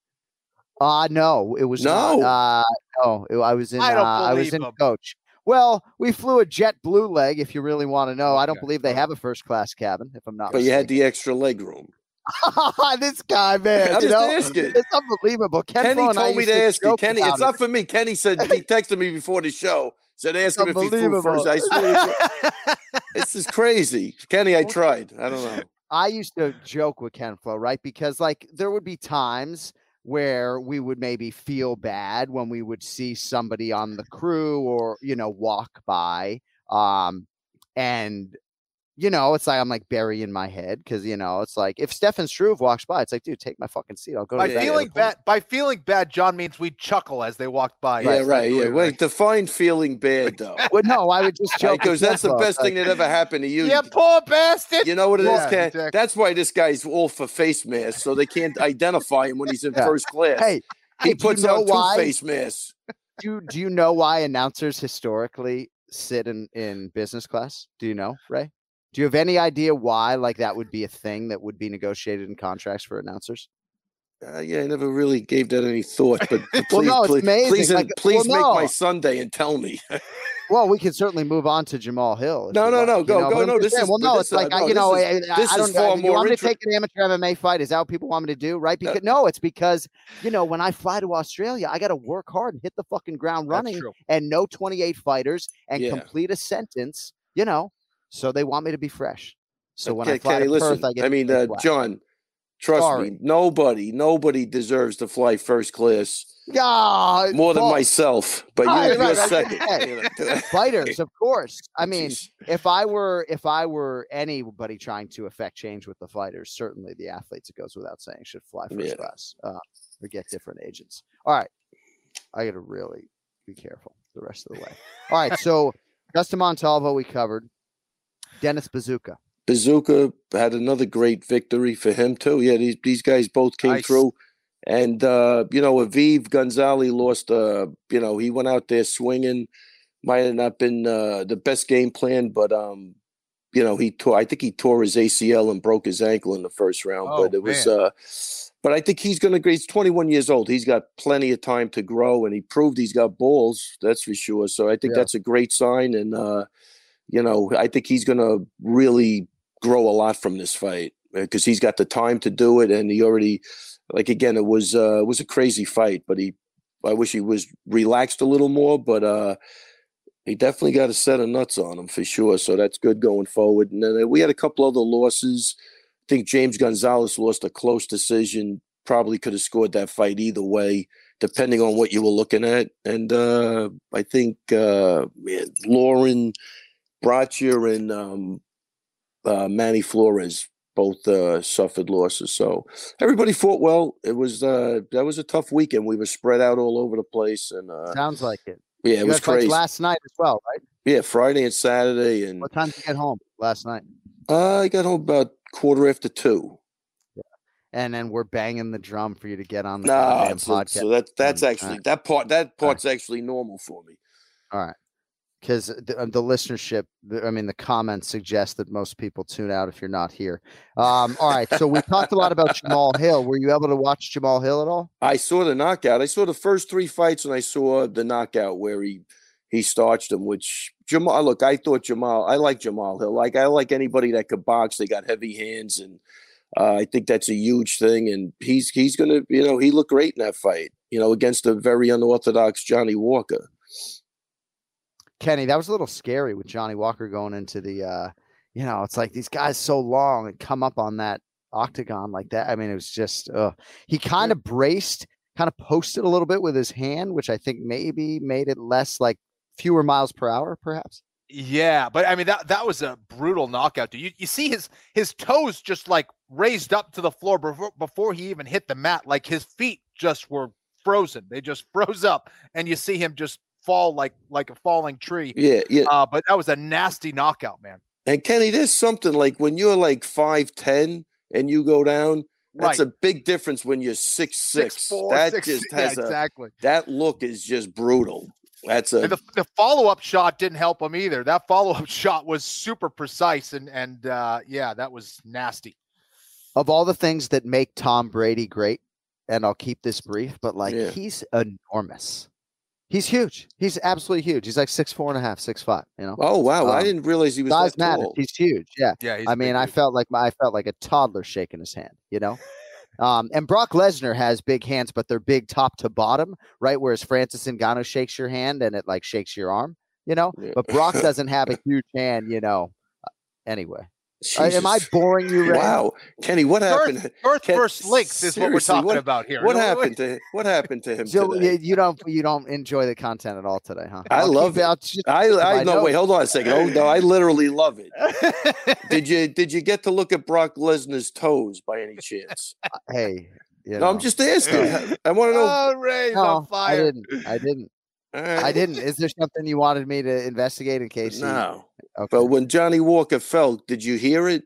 No, it was no. Not. No, I was in coach. Well, we flew a JetBlue leg, if you really want to know. I don't believe they have a first class cabin, if I'm not mistaken. You had the extra leg room. This guy, man. I'm just asking. It's unbelievable. Kenny told me to ask you. Kenny, it's not for me. Kenny said he texted me before the show. Said ask him if he flew first. I swear this is crazy. Kenny, I tried. I don't know. I used to joke with Ken Flo, right? Because there would be times where we would maybe feel bad when we would see somebody on the crew or, walk by. And it's like I'm like burying my head because it's like if Stefan Struve walks by, it's like, dude, take my fucking seat. I'll go. By feeling bad, John means we chuckle as they walk by. Yeah, right. Yeah. Wait, define feeling bad though. Well, no, I would just joke because that's the best thing that ever happened to you. Yeah, poor bastard. You know what it is, Ken? Exactly. That's why this guy's all for face masks, so they can't identify him when he's in first class. Hey, he puts on 2 face masks. Do you know why announcers historically sit in business class? Do you know, Ray? Do you have any idea why that would be a thing that would be negotiated in contracts for announcers? I never really gave that any thought, but please, please make my Sunday and tell me. Well, we can certainly move on to Jamal Hill. No, go. No, this is like I don't know. You want me to take an amateur MMA fight? Is that what people want me to do? Right? Because it's because when I fly to Australia, I got to work hard and hit the fucking ground running, and know 28 fighters and complete a sentence. So they want me to be fresh. So when I fly to Perth, I get John, trust me, nobody deserves to fly first class more than myself. But you're second. Fighters, of course. I mean, if I were anybody trying to affect change with the fighters, certainly the athletes, it goes without saying, should fly first class or get different agents. All right. I got to really be careful. the rest of the way. All right, so Dustin Montalvo we covered. Dennis Bazooka. Bazooka had another great victory for him too. Yeah, these guys both came through. And, Aviv Gonzalez lost, he went out there swinging. Might have not been the best game plan, but, I think he tore his ACL and broke his ankle in the first round. But it was, but I think he's he's 21 years old. He's got plenty of time to grow, and he proved he's got balls. That's for sure. So I think that's a great sign. And, I think he's going to really grow a lot from this fight because he's got the time to do it. And he already, it was a crazy fight, but I wish he was relaxed a little more, but he definitely got a set of nuts on him for sure. So that's good going forward. And then we had a couple other losses. I think James Gonzalez lost a close decision. Probably could have scored that fight either way, depending on what you were looking at. And I think Lauren Braccia and Manny Flores both suffered losses. So everybody fought well. It was that was a tough weekend. We were spread out all over the place. And sounds like it. Yeah, it was crazy. Last night as well, right? Yeah, Friday and Saturday. And what time did you get home last night? I got home about 2:15. Yeah. And then we're banging the drum for you to get on the podcast. So that's actually that part's actually normal for me. All right. Because the listenership, the comments suggest that most people tune out if you're not here. All right, so we talked a lot about Jamal Hill. Were you able to watch Jamal Hill at all? I saw the knockout. I saw the first 3 fights, and I saw the knockout where he starched him. Which I like Jamal Hill. Like I like anybody that could box. They got heavy hands, and I think that's a huge thing. And he's gonna, he looked great in that fight. Against a very unorthodox Johnny Walker. Kenny, that was a little scary with Johnny Walker going into the, it's like these guys so long and come up on that octagon like that. I mean, it was just, he kind of braced, kind of posted a little bit with his hand, which I think maybe made it less like fewer miles per hour, perhaps. Yeah, but I mean, that was a brutal knockout. Dude. You see his toes just like raised up to the floor before he even hit the mat. Like his feet just were frozen. They just froze up, and you see him just fall like a falling tree. Yeah. But that was a nasty knockout, man. And Kenny, there's something like when you're like 5'10" and you go down, that's a big difference when you're 6'6". 6'4", that 6'6", just has exactly. That look is just brutal. That's the follow-up shot didn't help him either. That follow-up shot was super precise and that was nasty. Of all the things that make Tom Brady great, and I'll keep this brief, but he's enormous. He's huge. He's absolutely huge. He's like 6'4.5", 6'5". Oh wow! I didn't realize he was size that tall. matters. He's huge. Yeah. Yeah. I felt like a toddler shaking his hand. And Brock Lesnar has big hands, but they're big top to bottom, right? Whereas Francis Ngannou shakes your hand and it like shakes your arm. But Brock doesn't have a huge hand. Anyway. Am I boring you? Ray? Wow, Kenny, what happened? Earth versus links is what we're talking about here. What happened to him so today? You don't enjoy the content at all today, huh? I love it. Wait, hold on a second. Oh no, I literally love it. Did you get to look at Brock Lesnar's toes by any chance? Hey, no, I'm just asking. I want to know. Oh, Ray's on fire. I didn't. I didn't. Is there something you wanted me to investigate in case? No. Okay. But when Johnny Walker fell, did you hear it?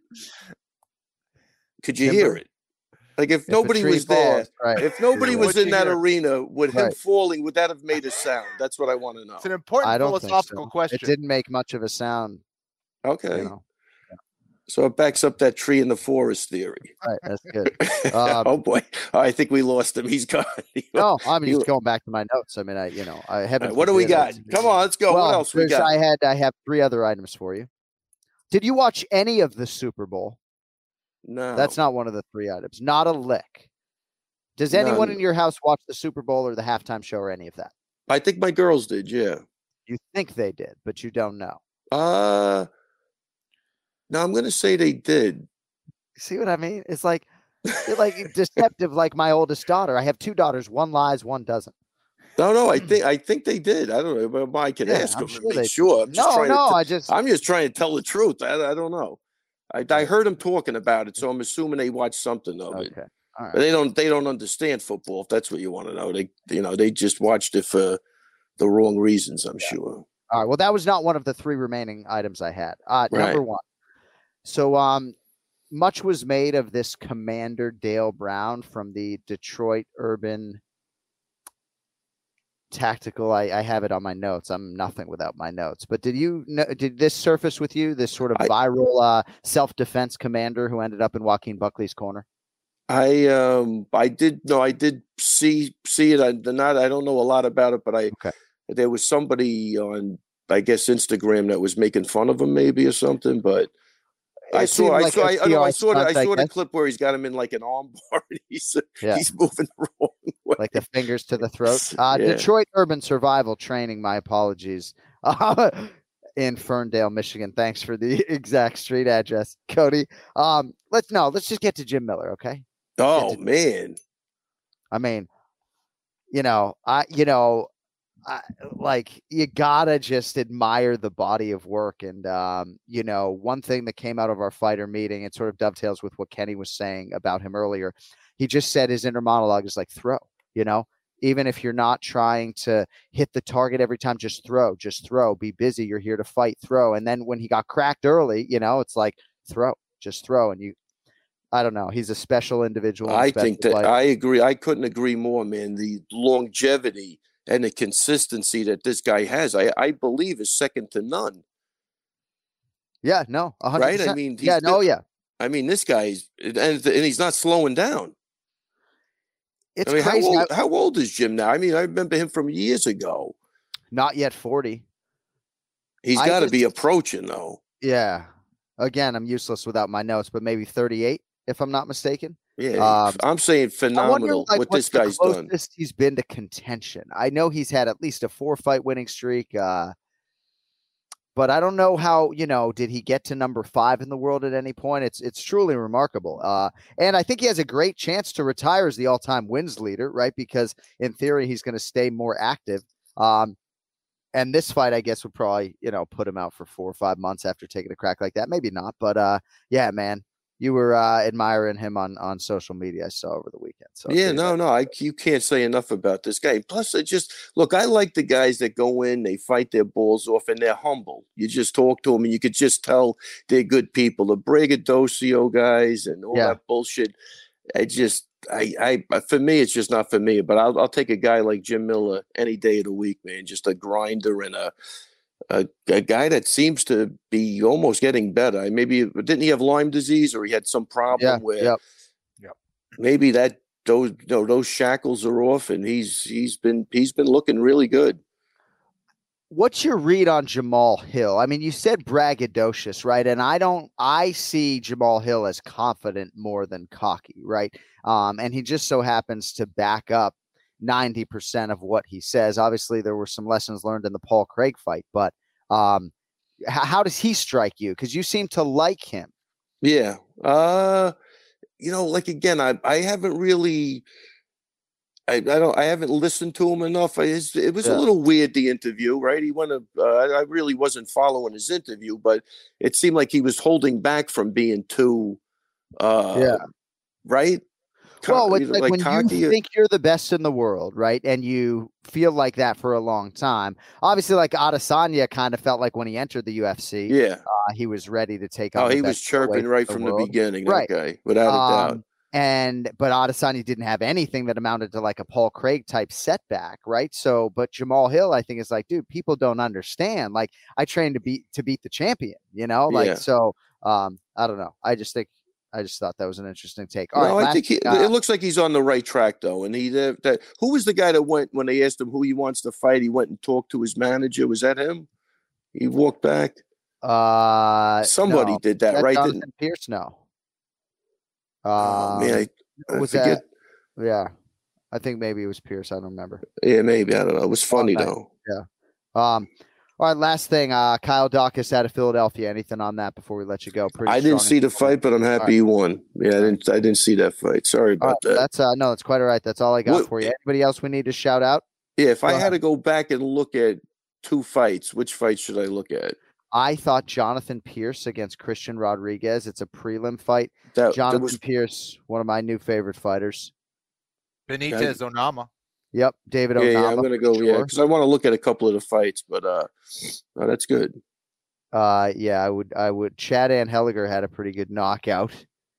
Could you hear it? Like if nobody was there, if nobody was in that arena, would him falling, would that have made a sound? That's what I want to know. It's an important philosophical question. It didn't make much of a sound. Okay. So it backs up that tree in the forest theory. Right, that's good. Oh boy, I think we lost him. He's gone. No, I'm just going back to my notes. I mean, I haven't. What do we got? Come on, let's go. What else we got? I have 3 other items for you. Did you watch any of the Super Bowl? No, that's not one of the 3 items. Not a lick. Does anyone in your house watch the Super Bowl or the halftime show or any of that? I think my girls did. Yeah. You think they did, but you don't know. No, I'm going to say they did. See what I mean? It's like deceptive, like my oldest daughter. I have 2 daughters. One lies, one doesn't. No, I think they did. I don't know, but I can ask them to make sure. I'm just trying to tell the truth. I don't know. I heard them talking about it, so I'm assuming they watched something of it. All right. But they don't understand football. If that's what you want to know, they just watched it for the wrong reasons, I'm sure. All right. Well, that was not one of the 3 remaining items I had. Number Right. 1. So, much was made of this Commander Dale Brown from the Detroit Urban Tactical. I have it on my notes. I'm nothing without my notes. But did this surface with you? This sort of viral self-defense commander who ended up in Joaquin Buckley's corner? I did see it. I don't know a lot about it, but there was somebody on, I guess, Instagram that was making fun of him maybe or something, but I saw the clip where he's got him in like an arm bar. He's moving the wrong way. Like the fingers to the throat. Yeah. Detroit Urban Survival Training, my apologies, in Ferndale, Michigan. Thanks for the exact street address, Cody. Let's just get to Jim Miller, okay? Oh, man. I mean, you gotta just admire the body of work. And, one thing that came out of our fighter meeting, it sort of dovetails with what Kenny was saying about him earlier. He just said his inner monologue is like, throw, even if you're not trying to hit the target every time, just throw, be busy. You're here to fight, throw. And then when he got cracked early, it's like, just throw. And I don't know. He's a special individual. I think that I agree. I couldn't agree more, man. The longevity and the consistency that this guy has, I believe, is second to none. Yeah, no, 100%. Right? I mean, I mean, this guy's and he's not slowing down. It's crazy. How old is Jim now? I mean, I remember him from years ago. Not yet 40. He's got to be approaching, though. Yeah. Again, I'm useless without my notes, but maybe 38, if I'm not mistaken. Yeah, I'm saying phenomenal what this guy's done. He's been to contention. I know he's had at least a 4-fight winning streak, but I don't know how. Did he get to number 5 in the world at any point? It's truly remarkable, and I think he has a great chance to retire as the all-time wins leader, right? Because in theory, he's going to stay more active. And this fight, I guess, would probably put him out for 4 or 5 months after taking a crack like that. Maybe not, but yeah, man. You were admiring him on social media, I saw over the weekend. So you can't say enough about this guy. Plus, I like the guys that go in, they fight their balls off, and they're humble. You just talk to them, and you could just tell they're good people. The braggadocio guys and all that bullshit. For me, it's just not for me. But I'll take a guy like Jim Miller any day of the week, man. Just a grinder and a guy that seems to be almost getting better. Maybe didn't he have Lyme disease, or he had some problem where maybe that those shackles are off, and he's been looking really good. What's your read on Jamal Hill? I mean, you said braggadocious, right? And I see Jamal Hill as confident more than cocky, right? And he just so happens to back up 90% of what he says. Obviously, there were some lessons learned in the Paul Craig fight, but how does he strike you? Because you seem to like him. Yeah. Again, I haven't really, I haven't listened to him enough. It was a little weird, the interview, right? He went I really wasn't following his interview, but it seemed like he was holding back from being too, right? Well, it's like when you think you're the best in the world, right? And you feel like that for a long time. Obviously, like Adesanya kind of felt like when he entered the UFC, he was ready to take on. Oh, he was chirping right from the beginning, that guy, without a doubt. But Adesanya didn't have anything that amounted to like a Paul Craig type setback, right? So, but Jamal Hill, I think, is like, dude, people don't understand. Like, I trained to beat the champion, So, I don't know. I just thought that was an interesting take. I think it looks like he's on the right track, though. And who was the guy that went when they asked him who he wants to fight? He went and talked to his manager. Was that him? He walked back. Somebody did that, right? Jonathan Pierce? No. I forget. Yeah, I think maybe it was Pierce. I don't remember. Yeah, maybe. I don't know. It was funny though. Yeah. All right, last thing. Kyle Dawkins out of Philadelphia. Anything on that before we let you go? I didn't see the fight, but I'm happy he won. Yeah, I didn't see that fight. Sorry about that. That's that's quite all right. That's all I got for you. Anybody else we need to shout out? Yeah, if I had to go back and look at 2 fights, which fight should I look at? I thought Jonathan Pierce against Christian Rodriguez. It's a prelim fight. Jonathan Pierce, one of my new favorite fighters. Benitez Onama. Yep, David Yeah, Onama. I'm gonna go. Yeah, because I want to look at a couple of the fights, but that's good. Yeah, I would. Chad Anheliger had a pretty good knockout.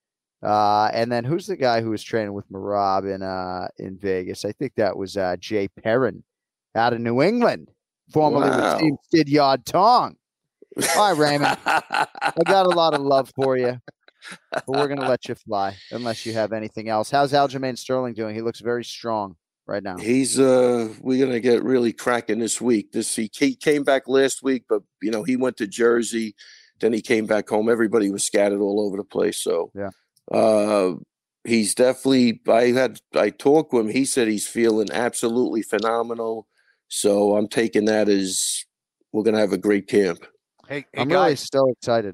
And then who's the guy who was training with Merab in Vegas? I think that was Jay Perrin out of New England, formerly with Team Sid Yard Tong. All right, Raymond, I got a lot of love for you, but we're gonna let you fly unless you have anything else. How's Aljamain Sterling doing? He looks very strong right now. He's we're gonna get really cracking this week. He came back last week, but he went to Jersey, then he came back home. Everybody was scattered all over the place. So yeah. He's definitely. I talked with him. He said he's feeling absolutely phenomenal. So I'm taking that as we're gonna have a great camp. Hey I'm guys, really so excited.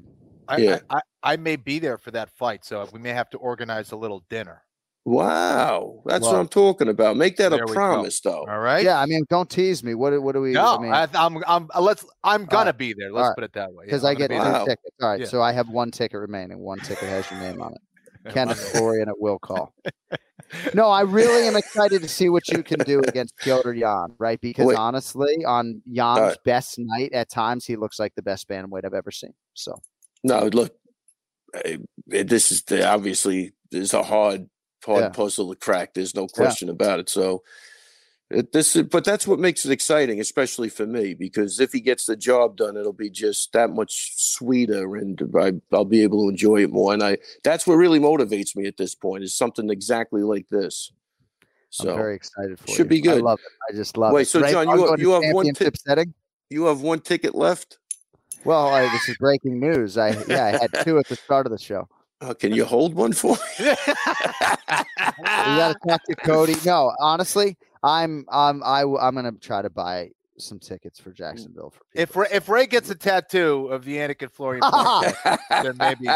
I may be there for that fight, so we may have to organize a little dinner. Wow, that's what I'm talking about. Make that a promise, though. All right. Yeah, I mean, don't tease me. What do we? No, I mean, I'm gonna be there. Let's put it that way. Because I get 2 tickets. All right, so I have 1 ticket remaining. 1 ticket has your name on it. Kenneth Florian at will call. No, I really am excited to see what you can do against Piotr Jan, right? Because honestly, on Jan's best night, at times he looks like the best bantamweight I've ever seen. So no, look, this is obviously a hard puzzle to crack. There's no question about it. So but that's what makes it exciting, especially for me, because if he gets the job done, it'll be just that much sweeter, and I'll be able to enjoy it more. And that's what really motivates me at this point, is something exactly like this. So I'm very excited for should be good. I love it. I just love it. Wait, so right? John, you have one setting? You have 1 ticket left? Well, this is breaking news. I had 2 at the start of the show. Can you hold one for me? You got to talk to Cody. No, honestly, I'm gonna try to buy some tickets for Jacksonville. For if Ray gets a tattoo of the Anik and Florian podcast, then maybe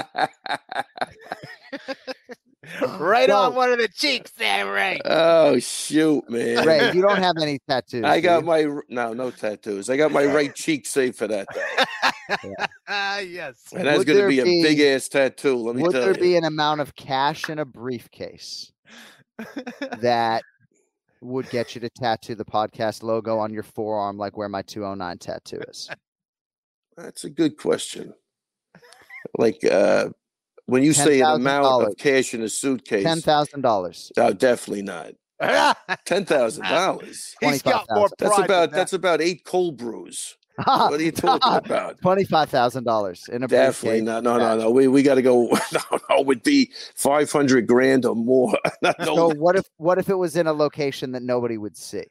on one of the cheeks there, Ray. Oh shoot, man! Ray, you don't have any tattoos. I got no tattoos. I got my right cheek saved for that though. Yes, and that's going to be a big ass tattoo. Let me tell you. Would there be an amount of cash in a briefcase that would get you to tattoo the podcast logo on your forearm, like where my 209 tattoo is? That's a good question. Like when you say an amount of cash in a suitcase, $10,000. No, definitely not. $10,000. He's got more pride. That's about 8 cold brews. What are you talking about? $25,000 in a definitely not. No. We got to go. No, it would be $500,000 or more. So what if it was in a location that nobody would see?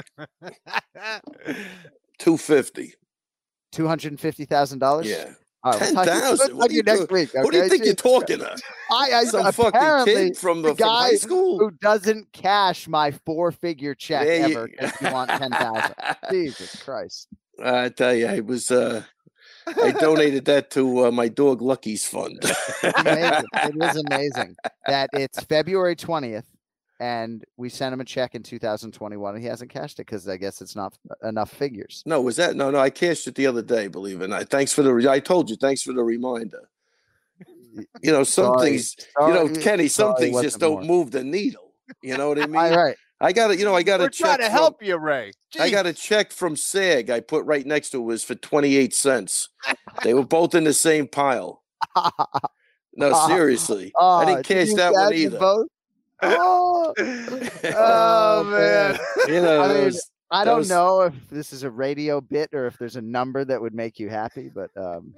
$250,000. $250,000. Yeah. All right, $10,000. What do you next week? What do you think you're talking about? Some fucking kid from high school who doesn't cash my 4-figure check ever because you want $10,000. Jesus Christ. I tell you, I donated that to my dog Lucky's fund. Amazing. It is amazing that it's February 20th and we sent him a check in 2021 and he hasn't cashed it because I guess it's not enough figures. No, was that? No, I cashed it the other day, believe it or not. Thanks for I told you, thanks for the reminder. Some things, Kenny, some things just don't move the needle. You know what I mean? All right. I got We're check. Trying to help you, Ray. Jeez. I got a check from SAG. I put right next to it was for 28 cents. They were both in the same pile. No, seriously. I didn't cash that one either. Both? Oh man. I don't know if this is a radio bit or if there's a number that would make you happy, but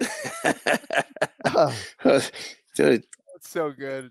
Dude. So good.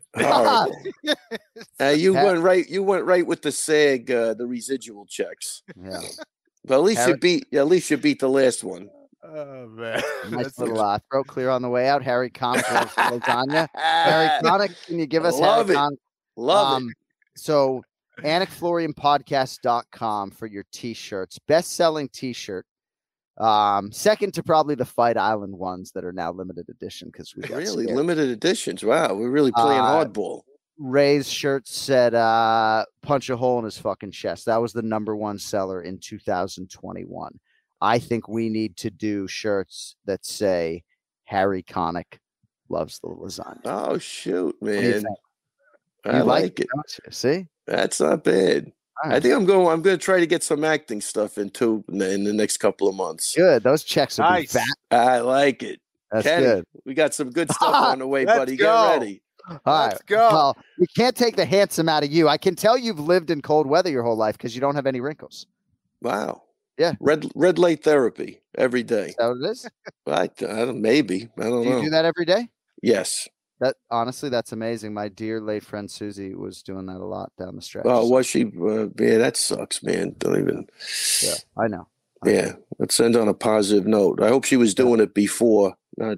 You went right with the SAG, the residual checks. Yeah. But at least you beat the last one. Oh man. Nice little throat clear on the way out. Harry Connick loves lasagna. Harry Connick, can you give us Love Harry it. Connick? Love it. So AnikFlorianPodcast.com for your t-shirts. Best-selling t-shirt. Second to probably the Fight Island ones that are now limited edition because we got really scared. Limited editions. Wow, we're really playing hardball. Ray's shirt said punch a hole in his fucking chest. That was the #1 seller in 2021. I think we need to do shirts that say Harry Connick loves the lasagna. Oh shoot, What do you man. think? I like it. See? That's not bad. I think I'm going to try to get some acting stuff in the next couple of months. Good. Those checks will be fat. I like it. That's Kenny, good. we got some good stuff on the way, buddy. go. Get ready. All Let's right. go. Well, we can't take the handsome out of you. I can tell you've lived in cold weather your whole life because you don't have any wrinkles. Wow. Yeah. Red light therapy every day. Is that what it is? I don't maybe. I don't Do know. you do that every day? Yes. That honestly, that's amazing. My dear late friend Susie was doing that a lot down the stretch. Oh, was she? Yeah, that sucks, man. Don't even. Yeah, I know. Yeah, let's end on a positive note. I hope she was doing it before, not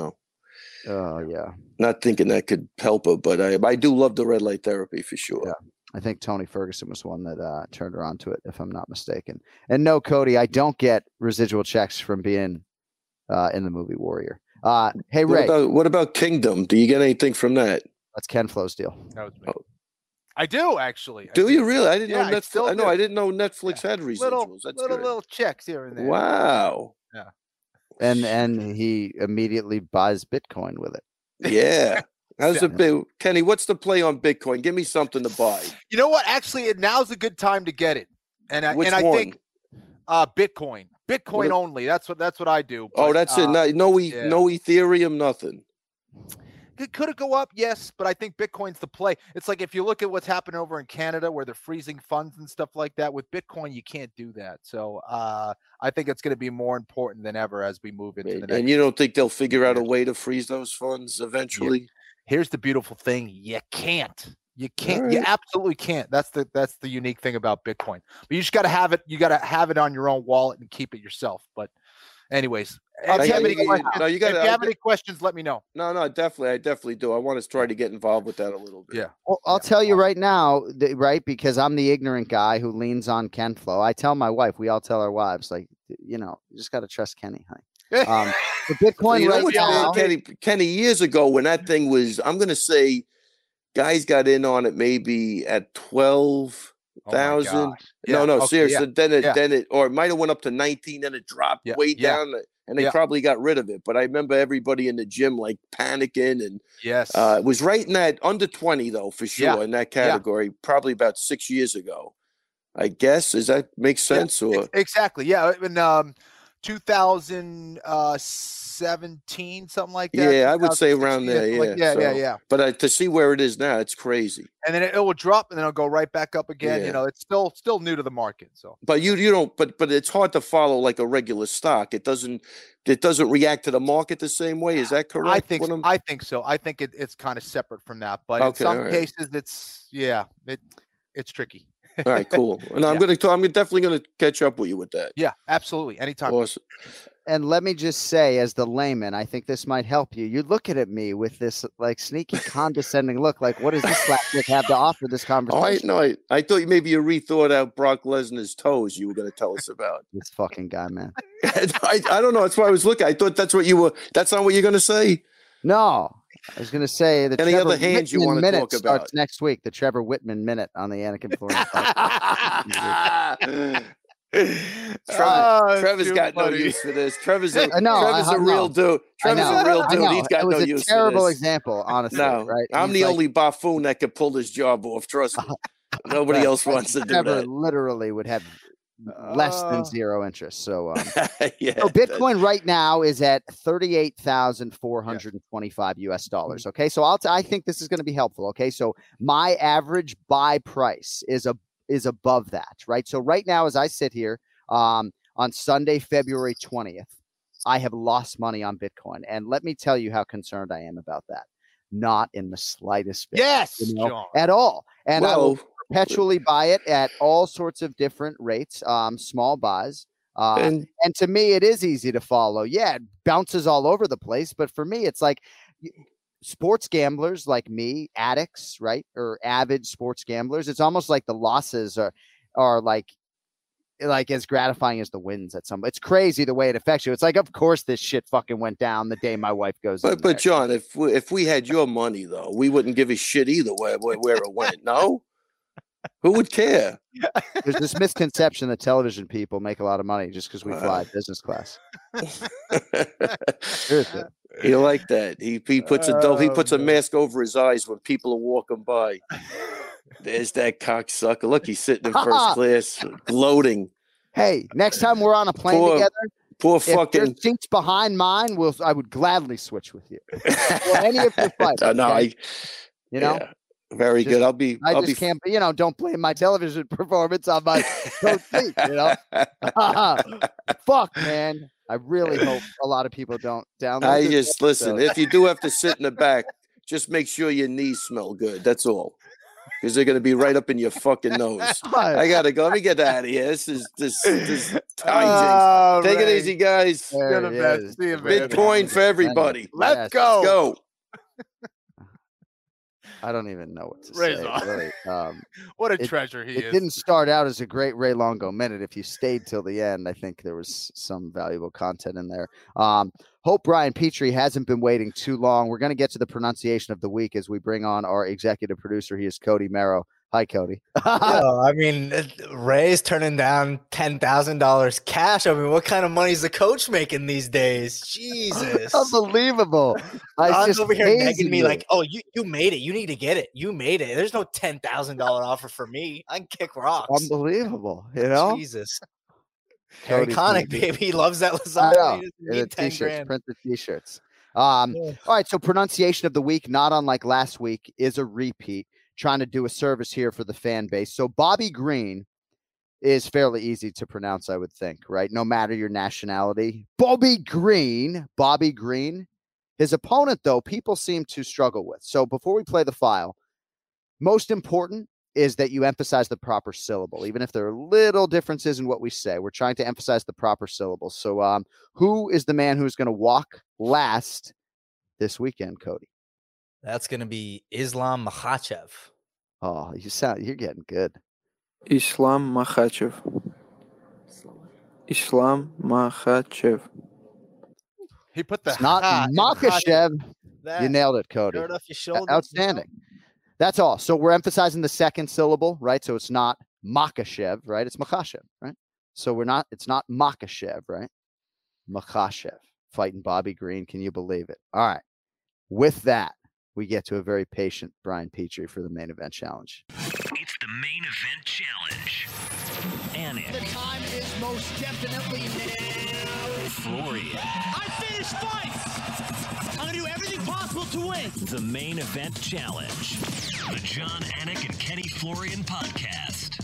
Oh yeah. not thinking that could help her. But I do love the red light therapy for sure. Yeah. I think Tony Ferguson was one that turned her on to it, if I'm not mistaken. And no, Cody, I don't get residual checks from being in the movie Warrior. Hey, Ray. What about Kingdom? Do you get anything from that? That's Ken Flo's deal. That was me. I do actually. Do you really? I didn't know Yeah, I still Netflix. I do. didn't know Netflix had residuals. That's good. Little checks here and there. Wow. Yeah. And he immediately buys Bitcoin with it. Yeah. How's the big Kenny? What's the play on Bitcoin? Give me something to buy. You know what? Actually, now's a good time to get it. And I think Bitcoin only. That's what I do. Oh, But, that's it. No Ethereum, nothing. Could it go up? Yes, but I think Bitcoin's the play. It's like if you look at what's happened over in Canada where they're freezing funds and stuff like that. With Bitcoin, you can't do that. So I think it's going to be more important than ever as we move into the next. And you don't think they'll figure out a way to freeze those funds eventually? Yeah. Here's the beautiful thing: you can't. You can't. All You right. absolutely can't. That's the unique thing about Bitcoin. But you just got to have it. You got to have it on your own wallet and keep it yourself. But, anyways, if you have any questions, let me know. No, I definitely do. I want to try to get involved with that a little bit. Yeah. Well, I'll tell you right now, right? Because I'm the ignorant guy who leans on Ken Flo. I tell my wife, we all tell our wives, like, you just got to trust Kenny, honey. The Bitcoin You know right what's now. bad, Kenny, years ago when that thing was, I'm going to say, guys got in on it maybe at 12,000. Seriously. Then it, or it might have went up to 19, then it dropped way down, and they probably got rid of it. But I remember everybody in the gym like panicking, and it was right in that under 20 though for sure in that category. Probably about 6 years ago, I guess. Does that make sense? Or exactly, yeah. In 2017, something like that. Yeah, I would say around there. Yeah. But to see where it is now, it's crazy. And then it will drop, and then it'll go right back up again. Yeah. It's still new to the market. So, but you don't. But it's hard to follow like a regular stock. It doesn't react to the market the same way. Is that correct? I think so. I think it's kind of separate from that. But in some cases, it's tricky. All right, cool. And I'm definitely gonna catch up with you with that. Yeah, absolutely. Anytime. Awesome. And let me just say, as the layman, I think this might help you. You're looking at me with this like sneaky, condescending look. Like, what does this slapdick have to offer this conversation? I thought maybe you rethought out Brock Lesnar's toes. You were going to tell us about this fucking guy, man. I don't know. That's why I was looking. I thought that's what you were. That's not what you're going to say. No, I was going to say the any Trevor other hands you want to talk about starts next week. The Trevor Whitman minute on the Anakin Florian podcast. Trevor's got no use for this. Trevor's a real dude. Trevor's a real dude. He's got no use for this. Terrible example, honestly. No, right? I'm the only buffoon that could pull this job off. Trust me. Nobody else wants to do Trevor that. Literally would have less than zero interest. So, so yeah, Bitcoin right now is at $38,425 US. Okay, so I think this is going to be helpful. Okay, so my average buy price is above that, right? So right now, as I sit here on Sunday, February 20th, I have lost money on Bitcoin. And let me tell you how concerned I am about that. Not in the slightest bit. Yes, John. At all. And I will perpetually buy it at all sorts of different rates, small buys. And to me, it is easy to follow. Yeah, it bounces all over the place. But for me, it's like sports gamblers like me, addicts, right? Or avid sports gamblers. It's almost like the losses are like as gratifying as the wins at some. It's crazy the way it affects you. It's like, of course, this shit fucking went down the day my wife goes. But John, if we had your money though, we wouldn't give a shit either where it went. No, who would care? There's this misconception that television people make a lot of money just because we fly business class. Seriously. You like that? He puts a mask over his eyes when people are walking by. There's that cocksucker. Look, he's sitting in first class, gloating. Hey, next time we're on a plane together, poor if fucking there's seats behind mine, I would gladly switch with you. Or any of your flights. No, okay? Yeah, very good. I'll be can't, don't blame my television performance on my coach seat, Fuck, man. I really hope a lot of people don't download this listen, if you do have to sit in the back, just make sure your knees smell good. That's all. Because they're going to be right up in your fucking nose. I got to go. Let me get out of here. This time. Take it easy, guys. Bitcoin for everybody. Let's go. I don't even know what to say. Really. What a treasure he is. It didn't start out as a great Ray Longo minute. If you stayed till the end, I think there was some valuable content in there. Hope Brian Petrie hasn't been waiting too long. We're going to get to the pronunciation of the week as we bring on our executive producer. He is Cody Merrow. Hi, Cody. I mean, Ray's turning down $10,000 cash. I mean, what kind of money is the coach making these days? Jesus. Unbelievable. I'm over here negging me like, oh, you made it. You need to get it. You made it. There's no $10,000 offer for me. I can kick rocks. Unbelievable. Jesus. Harry Connick, baby. He loves that lasagna. He doesn't need 10 grand. Print the t-shirts. All right, so pronunciation of the week, not unlike last week, is a repeat. Trying to do a service here for the fan base. So Bobby Green is fairly easy to pronounce, I would think, right? No matter your nationality. Bobby Green. His opponent, though, people seem to struggle with. So before we play the file, most important is that you emphasize the proper syllable, even if there are little differences in what we say. We're trying to emphasize the proper syllable. So who is the man who's going to walk last this weekend, Cody? That's going to be Islam Makhachev. Oh, you're getting good. Islam Makhachev. He put the not Makhachev. You nailed it, Cody. Outstanding. That's all. So we're emphasizing the second syllable, right? So it's not Makhachev, right? It's Makhachev, right? So it's not Makhachev, right? Makhachev fighting Bobby Green. Can you believe it? All right. With that, we get to a very patient Brian Petrie for the main event challenge. It's the main event challenge. Anik. The time is most definitely now. Florian. I finished fights. I'm going to do everything possible to win. The main event challenge. The John Anik and Kenny Florian podcast.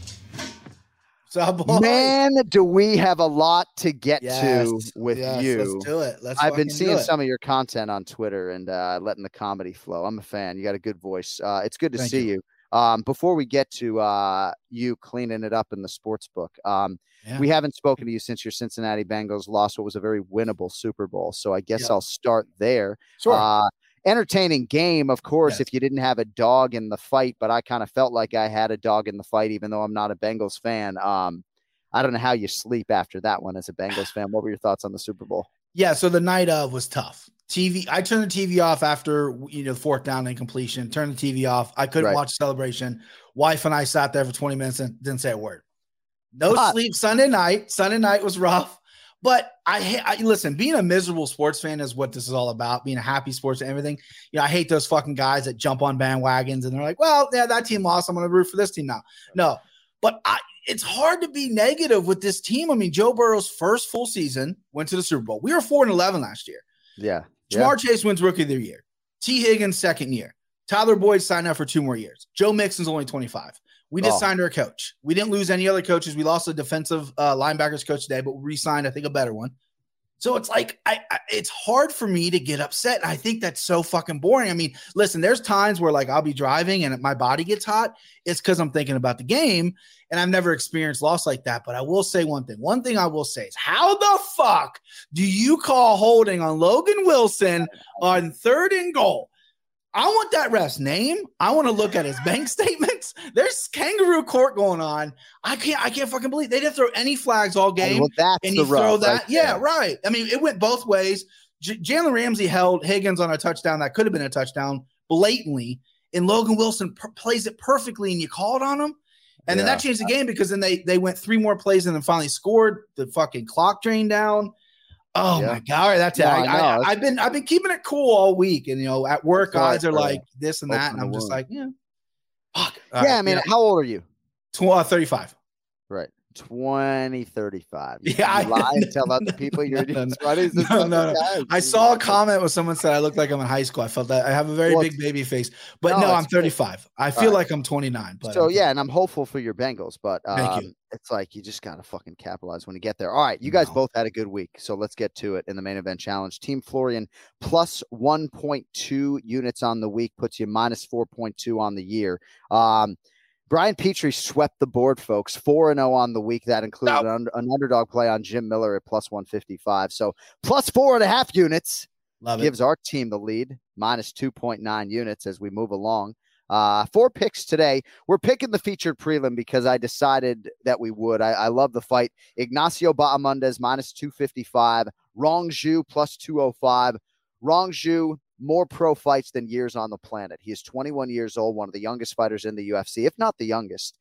Man, do we have a lot to get to with you. Let's do it. I've been seeing some of your content on Twitter and letting the comedy flow. I'm a fan. You got a good voice. It's good to see you. Before we get to you cleaning it up in the sports book, we haven't spoken to you since your Cincinnati Bengals lost what was a very winnable Super Bowl. So I guess I'll start there. Sure. Entertaining game, of course, if you didn't have a dog in the fight, but I kind of felt like I had a dog in the fight, even though I'm not a Bengals fan. I don't know how you sleep after that one as a Bengals fan. What were your thoughts on the Super Bowl? Yeah, so the night of was tough. I turned the TV off after the fourth down incompletion. Turned the TV off. I couldn't watch the celebration. Wife and I sat there for 20 minutes and didn't say a word. No sleep Sunday night. Sunday night was rough. But I listen, being a miserable sports fan is what this is all about, being a happy sports and everything. I hate those fucking guys that jump on bandwagons and they're like, well, yeah, that team lost. I'm going to root for this team now. No, but it's hard to be negative with this team. I mean, Joe Burrow's first full season went to the Super Bowl. We were 4-11 last year. Yeah. Jamar Chase wins Rookie of the Year. T. Higgins, second year. Tyler Boyd signed up for 2 more years. Joe Mixon's only 25. We just signed our coach. We didn't lose any other coaches. We lost a defensive linebackers coach today, but we re-signed, I think, a better one. So it's like it's hard for me to get upset. I think that's so fucking boring. I mean, listen, there's times where I'll be driving and my body gets hot. It's because I'm thinking about the game, and I've never experienced loss like that. But I will say one thing. One thing I will say is, how the fuck do you call holding on Logan Wilson on 3rd and goal? I want that ref's name. I want to look at his bank statements. There's kangaroo court going on. I can't fucking believe they didn't throw any flags all game. Well, that's and you the throw rough, that. right? Yeah, right. I mean, it went both ways. Jalen Ramsey held Higgins on a touchdown that could have been a touchdown blatantly, and Logan Wilson plays it perfectly, and you called on him. And then that changed the game because then they went 3 more plays and then finally scored. The fucking clock drained down. Oh my God! All right, that's it. I've been keeping it cool all week, and at work, guys are like this and that, and I'm just like, Fuck. Yeah, I mean, how old are you? 35. Right. 35. Yeah, you lie and tell other people you're no. I saw a comment where someone said I look like I'm in high school. I felt that I have a very big baby face, but no, I'm 35. Good. I feel like I'm 29. But so yeah, and I'm hopeful for your Bengals, but thank you. It's like you just gotta fucking capitalize when you get there. All right, you guys both had a good week, so let's get to it in the main event challenge. Team Florian plus 1.2 units on the week puts you minus 4.2 on the year. Brian Petrie swept the board, folks. 4-0 on the week. That included an underdog play on Jim Miller at plus 155. So plus 4.5 units gives our team the lead, minus 2.9 units as we move along. 4 picks today. We're picking the featured prelim because I decided that we would. I love the fight. Ignacio Bahamondes minus 255. Rong Zhu plus 205. Rong Zhu, more pro fights than years on the planet. He is 21 years old, one of the youngest fighters in the UFC, if not the youngest.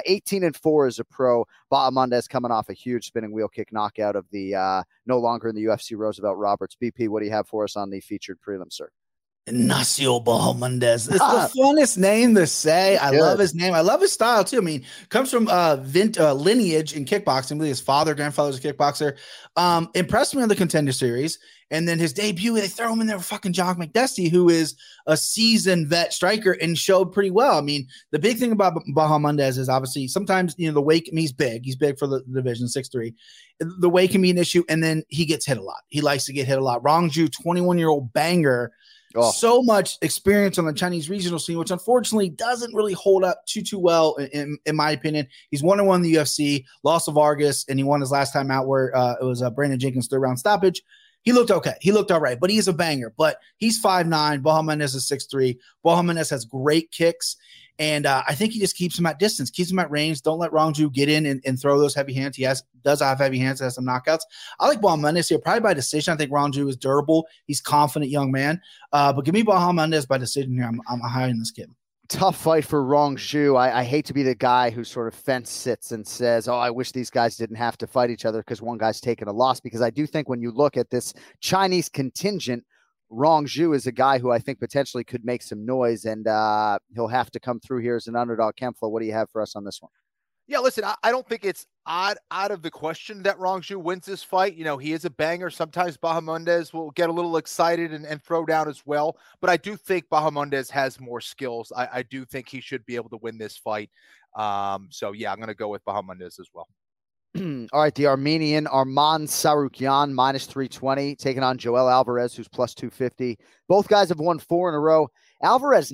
18-4 as a pro. Bahamondes coming off a huge spinning wheel kick knockout of the no longer in the UFC Roosevelt Roberts. BP, what do you have for us on the featured prelim, sir? Ignacio Bahamondes. It's the funnest name to say. I love his name. I love his style too. I mean, comes from lineage in kickboxing. His father, grandfather was a kickboxer. Impressed me on the Contender Series. And then his debut, they throw him in there with fucking John McDesty, who is a seasoned vet striker and showed pretty well. I mean, the big thing about Bahamondes is obviously sometimes, the weight, he's big. He's big for the division, 6'3". The weight can be an issue, and then he gets hit a lot. He likes to get hit a lot. Rong Zhu, 21-year-old banger. So much experience on the Chinese regional scene, which unfortunately doesn't really hold up too well, in my opinion. He's 1-1 in the UFC, lost to Vargas, and he won his last time out where it was Brandon Jenkins' third-round stoppage. He looked okay. He looked all right, but he's a banger. But he's 5'9". Bahamondes is 6'3". Bahamondes has great kicks, and I think he just keeps him at distance, keeps him at range. Don't let Rong Zhu get in and throw those heavy hands. He does have heavy hands, has some knockouts. I like Bahamondes here, probably by decision. I think Rong Zhu is durable. He's confident young man. But give me Bahamondes by decision here. I'm high in this kid. Tough fight for Rong Zhu. I hate to be the guy who sort of fence sits and says, I wish these guys didn't have to fight each other because one guy's taken a loss, because I do think when you look at this Chinese contingent, Rong Zhu is a guy who I think potentially could make some noise, and he'll have to come through here as an underdog. Kempflo, what do you have for us on this one? Yeah, listen, I don't think it's out of the question that Rong Zhu wins this fight. He is a banger. Sometimes Bahamondes will get a little excited and throw down as well. But I do think Bahamondes has more skills. I do think he should be able to win this fight. So, yeah, I'm going to go with Bahamondes as well. All right, the Armenian Arman Tsarukyan, minus 320, taking on Joel Alvarez, who's plus 250. Both guys have won 4 in a row. Alvarez,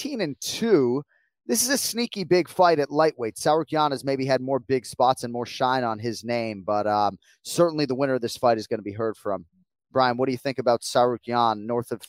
19-2. This is a sneaky big fight at lightweight. Tsarukyan has maybe had more big spots and more shine on his name, but certainly the winner of this fight is going to be heard from. Brian, what do you think about Tsarukyan north of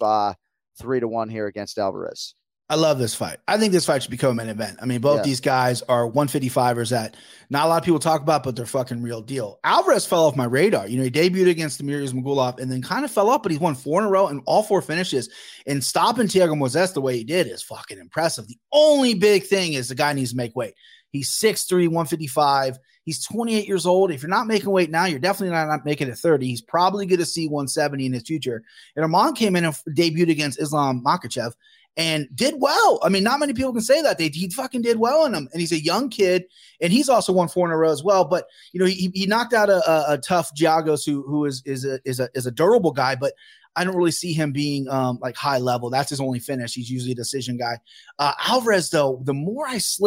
3-1 here against Alvarez? I love this fight. I think this fight should become an event. I mean, both these guys are 155ers that not a lot of people talk about, but they're fucking real deal. Alvarez fell off my radar. He debuted against Demetrius Magulov and then kind of fell off, but he's won 4 in a row and all 4 finishes. And stopping Thiago Moises the way he did is fucking impressive. The only big thing is the guy needs to make weight. He's 6'3", 155. He's 28 years old. If you're not making weight now, you're definitely not making it 30. He's probably going to see 170 in his future. And Arman came in and debuted against Islam Makhachev and did well. I mean, not many people can say that. He fucking did well in him. And he's a young kid, and he's also won 4 in a row as well. But, he knocked out a tough Giagos who is a durable guy, but I don't really see him being like high level. That's his only finish. He's usually a decision guy. Alvarez, though, the more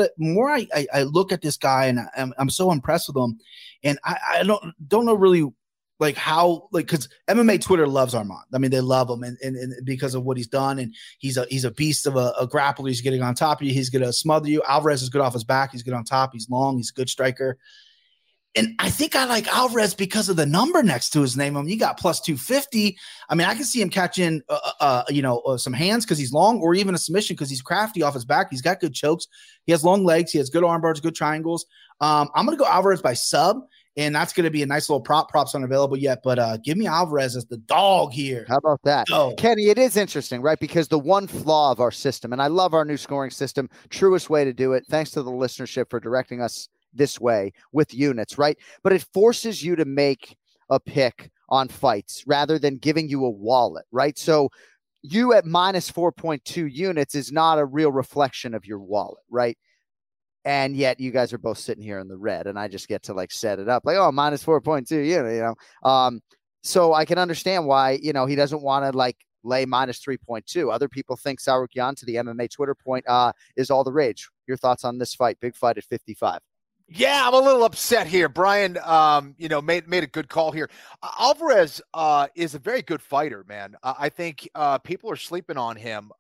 I look at this guy, and I'm so impressed with him, and I don't know really like how, like, because MMA Twitter loves Arman. I mean, they love him, and because of what he's done, and he's a beast of a grappler. He's getting on top of you. He's gonna smother you. Alvarez is good off his back. He's good on top. He's long. He's a good striker. And I think I like Alvarez because of the number next to his name. I mean, you got plus 250. I mean, I can see him catching, some hands because he's long, or even a submission because he's crafty off his back. He's got good chokes. He has long legs. He has good arm bars, good triangles. I'm going to go Alvarez by sub, and that's going to be a nice little prop. Props aren't available yet, but give me Alvarez as the dog here. How about that? Oh. Kenny, it is interesting, right? Because the one flaw of our system, and I love our new scoring system, truest way to do it. Thanks to the listenership for directing us this way with units, right? But it forces you to make a pick on fights rather than giving you a wallet, right? So you at minus 4.2 units is not a real reflection of your wallet, right? And yet you guys are both sitting here in the red, and I just get to like set it up like, oh, minus 4.2 unit, so I can understand why, he doesn't want to like lay minus 3.2. Other people think Tsarukyan, to the MMA Twitter point, is all the rage. Your thoughts on this fight? Big fight at 55. Yeah, I'm a little upset here. Brian, made a good call here. Alvarez is a very good fighter, man. I think people are sleeping on him.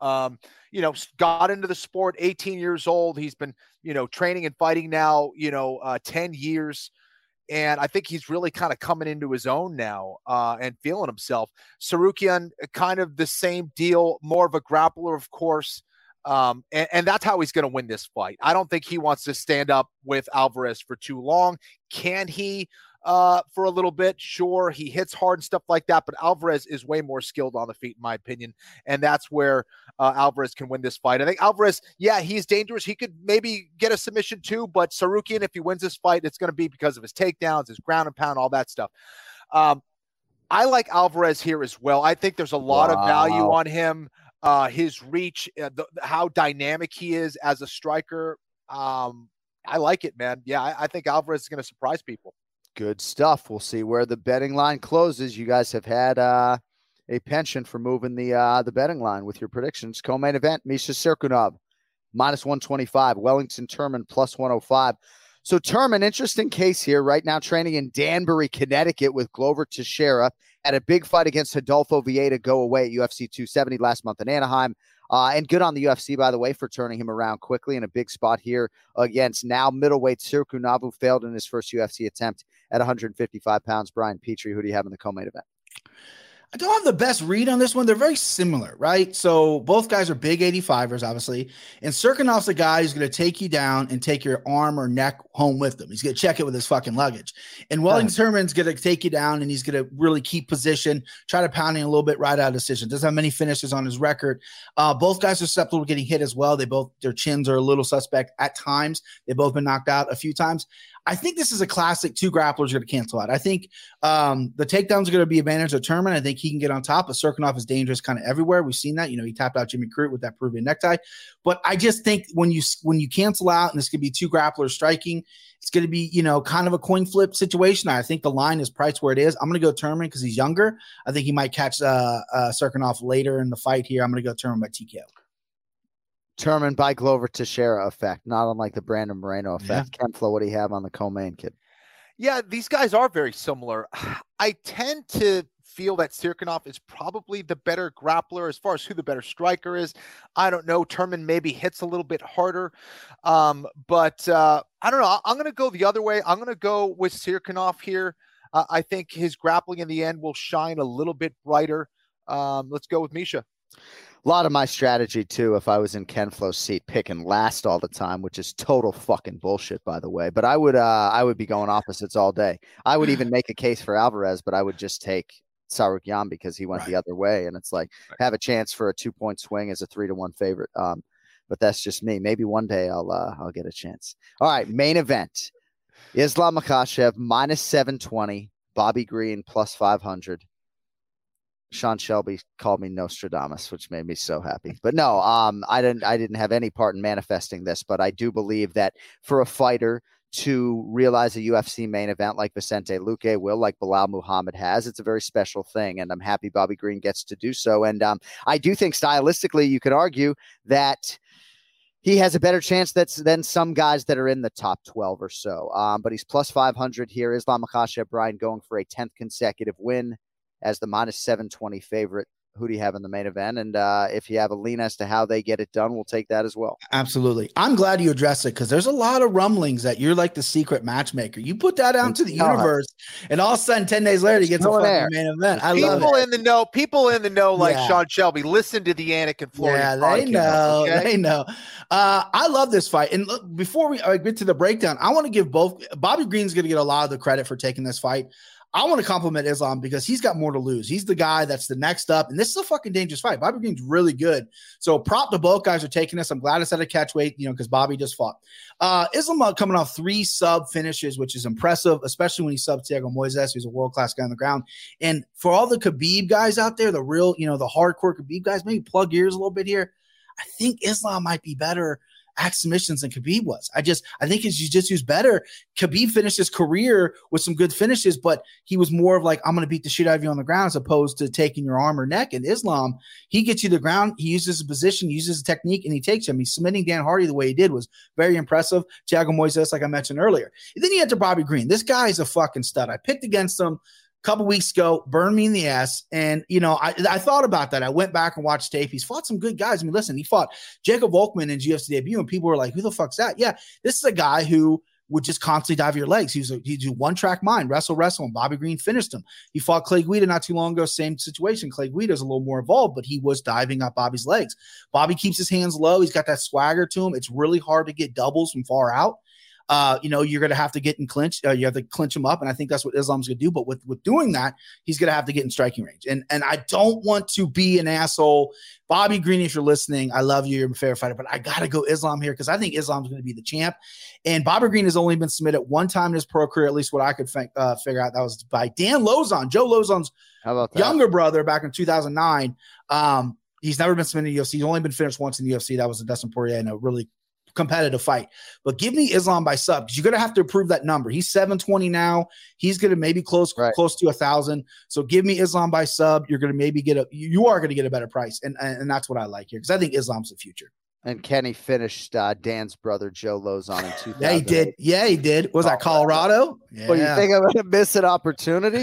Got into the sport, 18 years old. He's been, training and fighting now, 10 years. And I think he's really kind of coming into his own now and feeling himself. Tsarukyan, kind of the same deal, more of a grappler, of course. And that's how he's going to win this fight. I don't think he wants to stand up with Alvarez for too long. Can he for a little bit? Sure, he hits hard and stuff like that, but Alvarez is way more skilled on the feet, in my opinion, and that's where Alvarez can win this fight. I think Alvarez, he's dangerous. He could maybe get a submission too, but Tsarukyan, if he wins this fight, it's going to be because of his takedowns, his ground and pound, all that stuff. I like Alvarez here as well. I think there's a lot of value on him. His reach, how dynamic he is as a striker. I like it, man. Yeah, I think Alvarez is going to surprise people. Good stuff. We'll see where the betting line closes. You guys have had a penchant for moving the betting line with your predictions. Co-main event, Misha Cirkunov, minus 125. Wellington Turman, plus 105. So Turman, interesting case here. Right now training in Danbury, Connecticut with Glover Teixeira. Had a big fight against Adolfo Vieira go away at UFC 270 last month in Anaheim. And good on the UFC, by the way, for turning him around quickly in a big spot here against now middleweight Cirkunov, who failed in his first UFC attempt at 155 pounds. Brian Petrie, who do you have in the co-main event? I don't have the best read on this one. They're very similar, right? So both guys are big 85ers, obviously. And Cirkunov's the guy who's going to take you down and take your arm or neck home with him. He's going to check it with his fucking luggage. And Wellington Turman's going to take you down, and he's going to really keep position, try to pound in a little bit right out of decision. Doesn't have many finishes on his record. Both guys are susceptible to getting hit as well. Their chins are a little suspect at times. They've both been knocked out a few times. I think this is a classic two grapplers are going to cancel out. I think the takedowns are going to be advantage of Turman. I think he can get on top, but Cirkunov is dangerous kind of everywhere. We've seen that. He tapped out Jimmy Crute with that Peruvian necktie. But I just think when you cancel out, and this could be two grapplers striking, it's going to be, kind of a coin flip situation. I think the line is priced where it is. I'm going to go Turman because he's younger. I think he might catch Cirkunov later in the fight here. I'm going to go Turman by TKO. Turman by Glover Teixeira effect, not unlike the Brandon Moreno effect. Yeah. Kenflo, what do you have on the co-main, kid? Yeah, these guys are very similar. I tend to feel that Cirkunov is probably the better grappler as far as who the better striker is. I don't know. Turman maybe hits a little bit harder. But I don't know. I'm going to go the other way. I'm going to go with Cirkunov here. I think his grappling in the end will shine a little bit brighter. Let's go with Misha. A lot of my strategy, too, if I was in Kenflo's seat, picking last all the time, which is total fucking bullshit, by the way. But I would be going opposites all day. I would even make a case for Alvarez, but I would just take Tsarukyan because he went the other way. And it's like, have a chance for a 2-point swing as a 3-1 favorite. But that's just me. Maybe one day I'll get a chance. All right, main event. Islam Makhachev, minus 720. Bobby Green, plus 500. Sean Shelby called me Nostradamus, which made me so happy. But no, I didn't have any part in manifesting this, but I do believe that for a fighter to realize a UFC main event like Vicente Luque will, like Bilal Muhammad has, it's a very special thing, and I'm happy Bobby Green gets to do so. And I do think stylistically you could argue that he has a better chance than some guys that are in the top 12 or so. But he's plus 500 here. Islam Makhachev, Brian, going for a 10th consecutive win as the minus 720 favorite. Who do you have in the main event? And if you have a lean as to how they get it done, we'll take that as well. Absolutely. I'm glad you addressed it because there's a lot of rumblings that you're like the secret matchmaker. You put that out into the universe, and all of a sudden, 10 days later, he gets a fucking main event. I love it. People in the know, like Sean Shelby, listen to the Anik and Florian. Yeah, they know. Okay? They know. I love this fight. And look, before we get to the breakdown, I want to give both. Bobby Green's going to get a lot of the credit for taking this fight. I want to compliment Islam because he's got more to lose. He's the guy that's the next up, and this is a fucking dangerous fight. Bobby Green's really good. So prop to both guys are taking this. I'm glad it's at a catch weight, because Bobby just fought. Islam coming off 3 sub finishes, which is impressive, especially when he subbed Thiago Moises, who's a world-class guy on the ground. And for all the Khabib guys out there, the real, the hardcore Khabib guys, maybe plug ears a little bit here. I think Islam might be better at submissions than Khabib was. I think his jiu-jitsu's better. Khabib finished his career with some good finishes, but he was more of like, I'm going to beat the shit out of you on the ground as opposed to taking your arm or neck. And Islam, he gets you to the ground, he uses his position, he uses his technique, and he takes him. He's submitting Dan Hardy the way he did was very impressive. Thiago Moises, like I mentioned earlier. And then you had to Bobby Green. This guy is a fucking stud. I picked against him couple weeks ago, burned me in the ass. And, I thought about that. I went back and watched tape. He's fought some good guys. I mean, listen, he fought Jacob Volkman in UFC debut, and people were like, who the fuck's that? Yeah, this is a guy who would just constantly dive your legs. He'd do one-track mind, wrestle, and Bobby Green finished him. He fought Clay Guida not too long ago, same situation. Clay Guida's a little more involved, but he was diving up Bobby's legs. Bobby keeps his hands low. He's got that swagger to him. It's really hard to get doubles from far out. You're going to have to get in clinch. You have to clinch him up, and I think that's what Islam's going to do. But with doing that, he's going to have to get in striking range. And I don't want to be an asshole. Bobby Green, if you're listening, I love you. You're a fair fighter, but I got to go Islam here because I think Islam's going to be the champ. And Bobby Green has only been submitted one time in his pro career, at least what I could figure out. That was by Dan Lozon, Joe Lozon's younger brother back in 2009. He's never been submitted to UFC. He's only been finished once in the UFC. That was a Dustin Poirier in a really competitive fight. But give me Islam by sub because you're going to have to improve that number. He's 720 now. He's going to maybe close to 1,000. So give me Islam by sub. You're going to maybe you are going to get a better price. And that's what I like here because I think Islam's the future. And Kenny finished Dan's brother Joe Lozon in 2000. Yeah, he did. Yeah, he did. Was that Colorado? Yeah. Well, you think I'm going to miss an opportunity?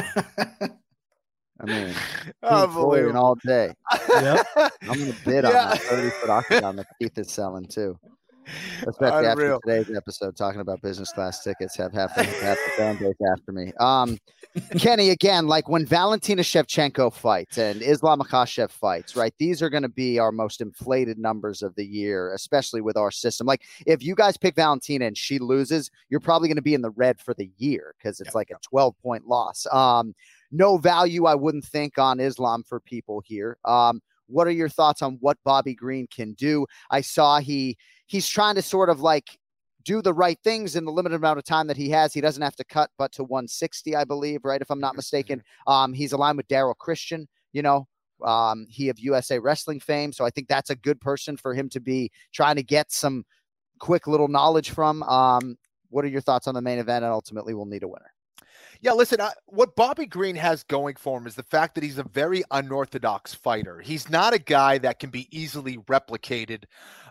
I mean, all day. Yep. I'm going to bid on that 30-foot octagon that Keith is selling too. Especially after today's episode, talking about business class tickets, have half the fan base after me. Kenny, again, like when Valentina Shevchenko fights and Islam Makhachev fights, right? These are going to be our most inflated numbers of the year, especially with our system. Like if you guys pick Valentina and she loses, you're probably going to be in the red for the year because it's like a 12-point loss. No value, I wouldn't think, on Islam for people here. What are your thoughts on what Bobby Green can do? I saw he's trying to sort of like do the right things in the limited amount of time that he has. He doesn't have to cut but to 160, I believe, right? If I'm not mistaken. He's aligned with Daryl Christian, he of USA Wrestling fame. So I think that's a good person for him to be trying to get some quick little knowledge from. What are your thoughts on the main event? And ultimately we'll need a winner. Yeah, listen, what Bobby Green has going for him is the fact that he's a very unorthodox fighter. He's not a guy that can be easily replicated.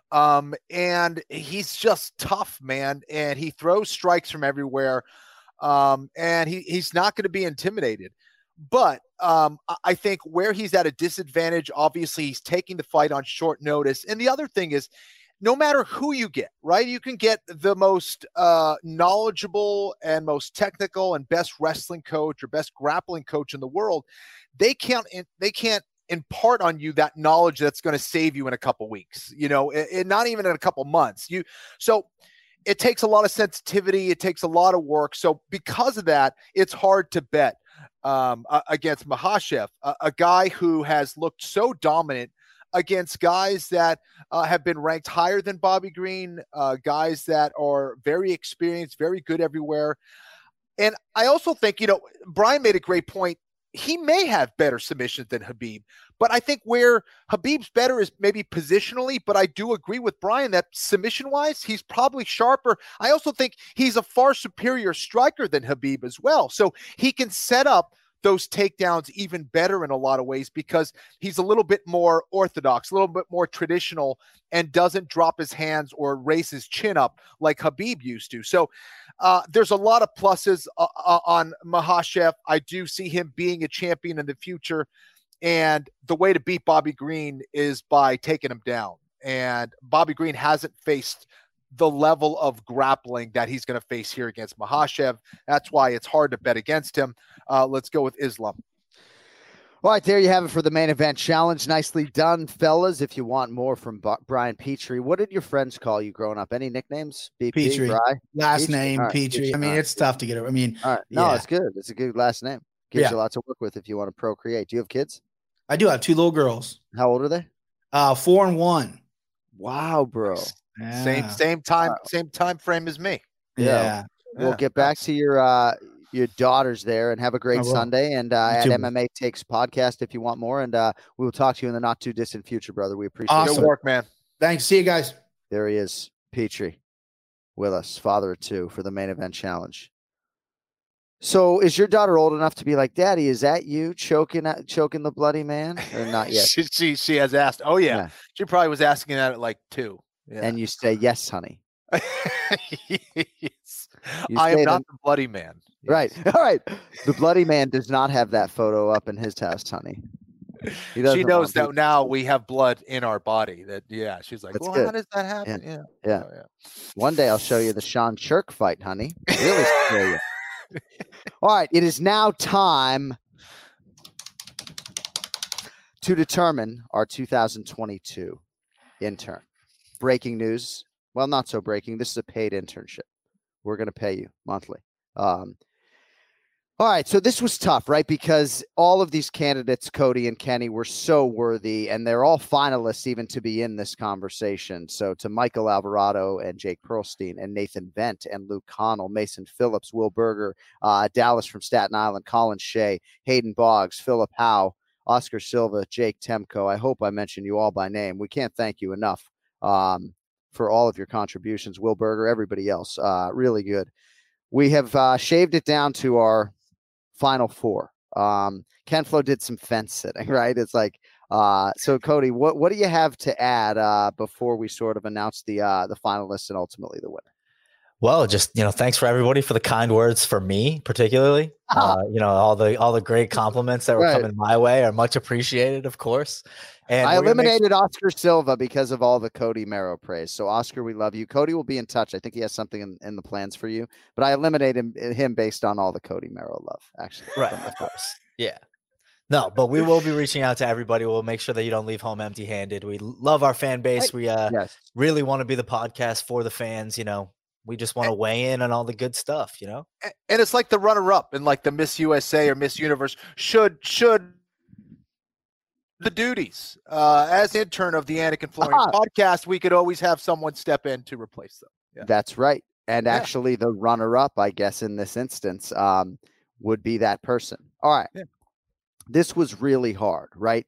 And he's just tough, man. And he throws strikes from everywhere. And he's not going to be intimidated. But I think where he's at a disadvantage, obviously he's taking the fight on short notice. And the other thing is, no matter who you get, right? You can get the most knowledgeable and most technical and best wrestling coach or best grappling coach in the world. They can't impart on you that knowledge that's going to save you in a couple weeks, not even in a couple months. So it takes a lot of sensitivity. It takes a lot of work. So because of that, it's hard to bet against Makhachev, a guy who has looked so dominant against guys that have been ranked higher than Bobby Green, guys that are very experienced, very good everywhere. And I also think, Brian made a great point. He may have better submissions than Khabib, but I think where Khabib's better is maybe positionally, but I do agree with Brian that submission-wise, he's probably sharper. I also think he's a far superior striker than Khabib as well. So he can set up those takedowns even better in a lot of ways because he's a little bit more orthodox, a little bit more traditional, and doesn't drop his hands or raise his chin up like Khabib used to. So there's a lot of pluses on Makhachev. I do see him being a champion in the future. And the way to beat Bobby Green is by taking him down. And Bobby Green hasn't faced the level of grappling that he's going to face here against Makhachev. That's why it's hard to bet against him. Let's go with Islam. All right, there you have it for the main event challenge. Nicely done, fellas. If you want more from Brian Petrie, what did your friends call you growing up? Any nicknames? BP, Petrie. Bri? Last Petrie? name, Right, Petrie. I mean, it's tough to get it. I mean, all right. No, it's good. It's a good last name. Gives you lots to work with if you want to procreate. Do you have kids? I do have 2 little girls. How old are they? 4 and 1. Wow, bro. Yeah. Same time frame as me. Yeah. We'll get back to your daughters there and have a great Sunday. And at MMA Takes Podcast if you want more. And we will talk to you in the not too distant future, brother. We appreciate Good work, man. Thanks. See you guys. There he is, Petrie, with us, father of 2 for the main event challenge. So is your daughter old enough to be like, Daddy, is that you choking the bloody man, or not yet? she has asked. Oh yeah. She probably was asking that at like 2. Yeah. And you say, yes, honey. Yes. I am not the bloody man. Yes. Right. All right. The bloody man does not have that photo up in his house, honey. She knows that now we have blood in our body. She's like, That's well, good. how does that happen? Yeah. Yeah. Oh, yeah. One day I'll show you the Sean Shirk fight, honey. Really scare you. All right. It is now time to determine our 2022 intern. Breaking news. Well, not so breaking. This is a paid internship. We're going to pay you monthly. All right, so this was tough, right? Because all of these candidates, Cody and Kenny, were so worthy, and they're all finalists even to be in this conversation. So to Michael Alvarado and Jake Pearlstein and Nathan Vent and Luke Connell, Mason Phillips, Will Berger, Dallas from Staten Island, Colin Shea, Hayden Boggs, Philip Howe, Oscar Silva, Jake Temko. I hope I mentioned you all by name. We can't thank you enough for all of your contributions. Will Berger, everybody else, really good. We have shaved it down to our final 4. Ken Flo did some fence sitting, right? It's like, so Cody, what do you have to add before we sort of announce the finalists and ultimately the winner? Well, just, thanks for everybody for the kind words for me, particularly. All the great compliments that were coming my way are much appreciated, of course. And I eliminated Oscar Silva because of all the Cody Merrow praise. So Oscar, we love you. Cody will be in touch. I think he has something in the plans for you, but I eliminated him based on all the Cody Merrow love, actually. Right, of course. Yeah. No, but we will be reaching out to everybody. We'll make sure that you don't leave home empty-handed. We love our fan base. We really want to be the podcast for the fans, We just want to weigh in on all the good stuff, And it's like the runner-up in like the Miss USA or Miss Universe should the duties as intern of the Anik and Florian podcast. We could always have someone step in to replace them. Yeah. That's right. And actually, the runner-up, I guess, in this instance, would be that person. All right. Yeah. This was really hard, right?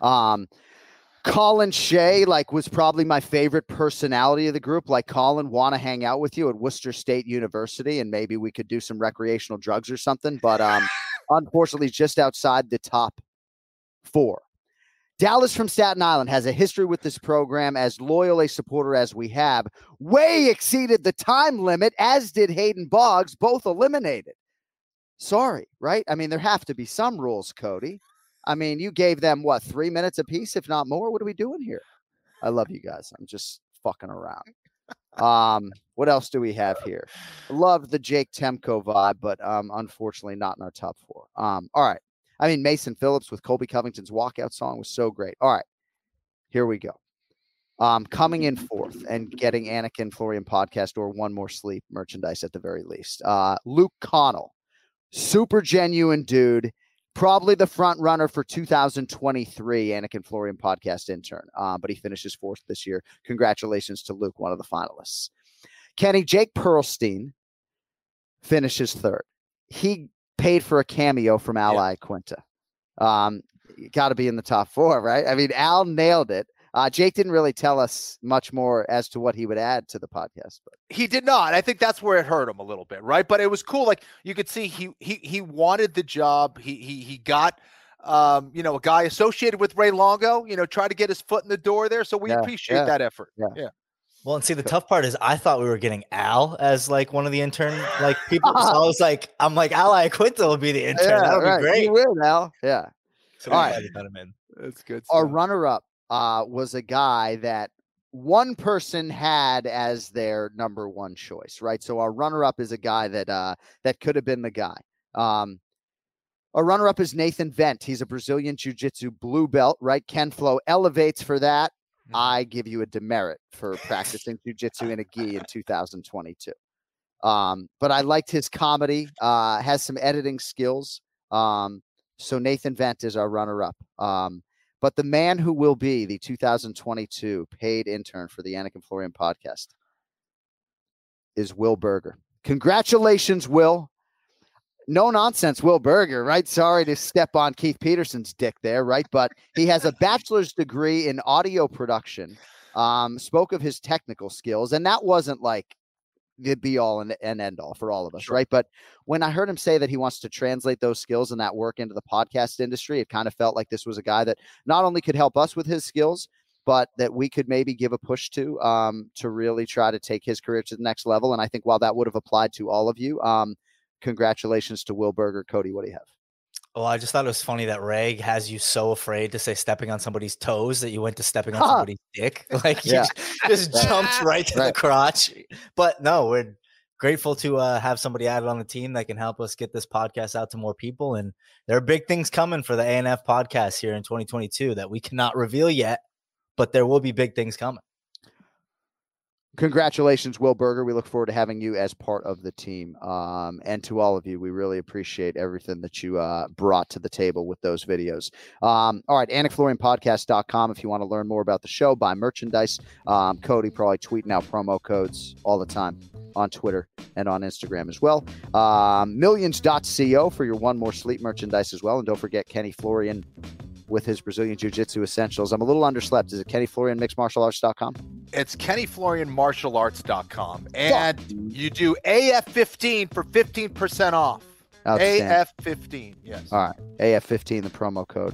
Colin Shea, was probably my favorite personality of the group. Colin, want to hang out with you at Worcester State University, and maybe we could do some recreational drugs or something. But unfortunately, just outside the top 4. Dallas from Staten Island has a history with this program. As loyal a supporter as we have, way exceeded the time limit, as did Hayden Boggs, both eliminated. Sorry, right? I mean, there have to be some rules, Cody. I mean, you gave them, 3 minutes apiece, if not more? What are we doing here? I love you guys. I'm just fucking around. What else do we have here? Love the Jake Temko vibe, but unfortunately not in our top 4. All right. I mean, Mason Phillips with Colby Covington's walkout song was so great. All right, here we go. Coming in 4th and getting Anakin Florian podcast or One More Sleep merchandise at the very least. Luke Connell, super genuine dude, probably the front runner for 2023 Anakin Florian podcast intern. But he finishes 4th this year. Congratulations to Luke, one of the finalists. Kenny, Jake Pearlstein finishes 3rd. He paid for a cameo from Ally Quinta. Got to be in the top 4, right? I mean, Al nailed it. Jake didn't really tell us much more as to what he would add to the podcast, but he did not. I think that's where it hurt him a little bit, right? But it was cool. You could see he wanted the job. He got a guy associated with Ray Longo. Try to get his foot in the door there. So we appreciate that effort. Yeah. Well, and see, the tough part is I thought we were getting Al as one of the intern people. So I was I'm like, Ally Quinta will be the intern. Yeah, That'll be great. You will, Al. Yeah. So all right. Him in. That's good stuff. Our runner-up was a guy that one person had as their number 1 choice, right? So our runner-up is a guy that could have been the guy. All Our runner-up is Nathan Vent. He's a Brazilian Jiu-Jitsu blue belt, right? Ken Flo elevates for that. I give you a demerit for practicing Jiu-Jitsu in a gi in 2022. But I liked his comedy, has some editing skills. So Nathan Vent is our runner-up. But the man who will be the 2022 paid intern for the Anik and Florian podcast is Will Berger. Congratulations, Will. No nonsense, Will Berger, right? Sorry to step on Keith Peterson's dick there, right? But he has a bachelor's degree in audio production, spoke of his technical skills, and that wasn't like the be all and end all for all of us, Sure. right? But when I heard him say that he wants to translate those skills and that work into the podcast industry, it kind of felt like this was a guy that not only could help us with his skills, but that we could maybe give a push to really try to take his career to the next level. And I think while that would have applied to all of you, congratulations to Will Berger. Cody, what do you have? Well, I just thought it was funny that Ray has you so afraid to say stepping on somebody's toes that you went to stepping on somebody's dick. Like you just jumped right to the crotch. But no, we're grateful to have somebody added on the team that can help us get this podcast out to more people. And there are big things coming for the ANF podcast here in 2022 that we cannot reveal yet, but there will be big things coming. Congratulations, Will Berger. We look forward to having you as part of the team. And to all of you, we really appreciate everything that you brought to the table with those videos. All right, AnikFlorianPodcast.com if you want to learn more about the show, buy merchandise. Cody probably tweeting out promo codes all the time on Twitter and on Instagram as well. Millions.co for your One More Sleep merchandise as well. And don't forget Kenny Florian with his Brazilian Jiu-Jitsu essentials. I'm a little underslept. Is it KennyFlorianMixedMartialArts.com? It's KennyFlorianMartialArts.com. And you do AF15 for 15% off. AF15, yes. All right. AF15, the promo code.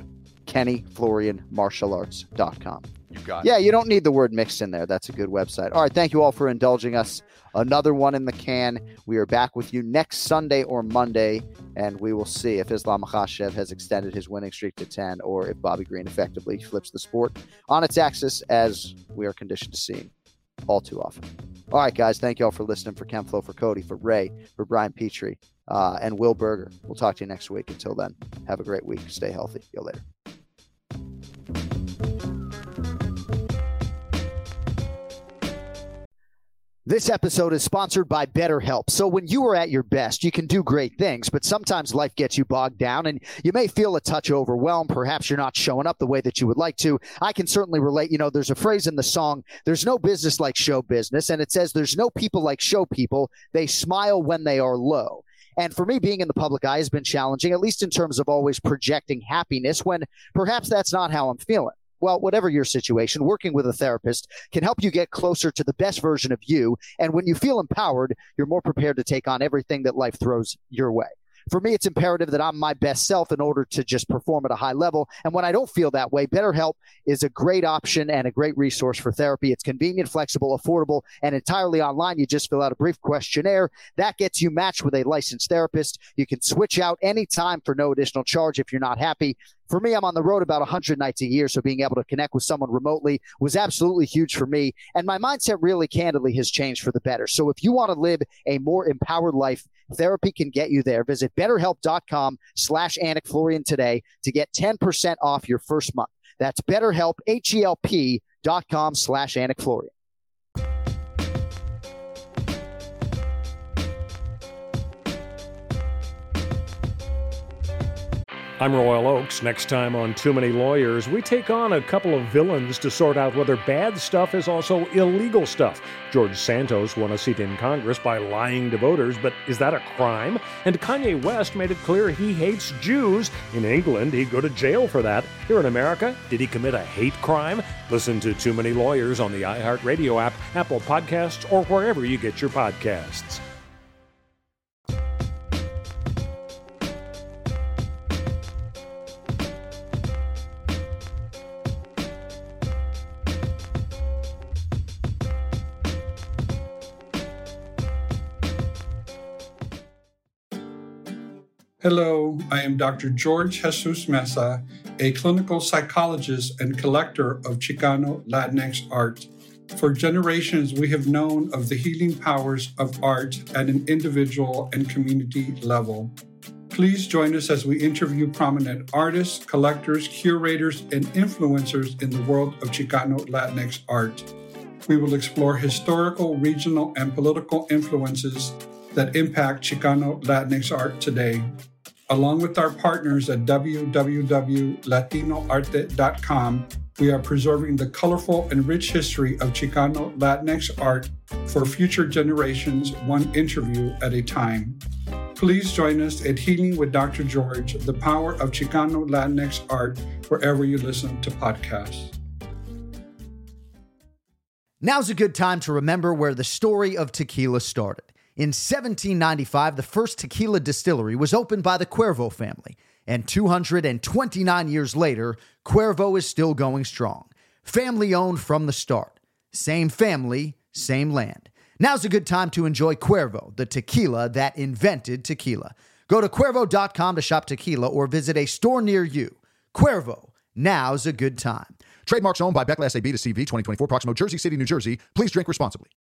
KennyFlorianMartialArts.com. You got it. Yeah, you don't need the word mixed in there. That's a good website. All right. Thank you all for indulging us. Another one in the can. We are back with you next Sunday or Monday, and we will see if Islam Makhachev has extended his winning streak to 10 or if Bobby Green effectively flips the sport on its axis, as we are conditioned to seeing all too often. All right, guys. Thank you all for listening. For Ken Flo, for Cody, for Ray, for Brian Petrie, and Will Berger. We'll talk to you next week. Until then, have a great week. Stay healthy. See you later. This episode is sponsored by BetterHelp. So when you are at your best, you can do great things, but sometimes life gets you bogged down and you may feel a touch overwhelmed. Perhaps you're not showing up the way that you would like to. I can certainly relate. You know, there's a phrase in the song, there's no business like show business. And it says there's no people like show people. They smile when they are low. And for me, being in the public eye has been challenging, at least in terms of always projecting happiness when perhaps that's not how I'm feeling. Well, whatever your situation, working with a therapist can help you get closer to the best version of you. And when you feel empowered, you're more prepared to take on everything that life throws your way. For me, it's imperative that I'm my best self in order to just perform at a high level. And when I don't feel that way, BetterHelp is a great option and a great resource for therapy. It's convenient, flexible, affordable, and entirely online. You just fill out a brief questionnaire. That gets you matched with a licensed therapist. You can switch out anytime for no additional charge if you're not happy. For me, I'm on the road about 100 nights a year, so being able to connect with someone remotely was absolutely huge for me. And my mindset really candidly has changed for the better. So if you want to live a more empowered life, therapy can get you there. Visit BetterHelp.com/Anik Florian today to get 10% off your first month. That's BetterHelp, HELP.com/Anik Florian. I'm Royal Oakes. Next time on Too Many Lawyers, we take on a couple of villains to sort out whether bad stuff is also illegal stuff. George Santos won a seat in Congress by lying to voters, but is that a crime? And Kanye West made it clear he hates Jews. In England, he'd go to jail for that. Here in America, did he commit a hate crime? Listen to Too Many Lawyers on the iHeartRadio app, Apple Podcasts, or wherever you get your podcasts. Hello, I am Dr. George Jesus Mesa, a clinical psychologist and collector of Chicano Latinx art. For generations, we have known of the healing powers of art at an individual and community level. Please join us as we interview prominent artists, collectors, curators, and influencers in the world of Chicano Latinx art. We will explore historical, regional, and political influences that impact Chicano Latinx art today. Along with our partners at www.latinoarte.com, we are preserving the colorful and rich history of Chicano Latinx art for future generations, one interview at a time. Please join us at Healing with Dr. George, the power of Chicano Latinx art, wherever you listen to podcasts. Now's a good time to remember where the story of tequila started. In 1795, the first tequila distillery was opened by the Cuervo family, and 229 years later, Cuervo is still going strong. Family owned from the start. Same family, same land. Now's a good time to enjoy Cuervo, the tequila that invented tequila. Go to Cuervo.com to shop tequila or visit a store near you. Cuervo, now's a good time. Trademarks owned by Beckless AB to CV 2024, Proximo, Jersey City, New Jersey. Please drink responsibly.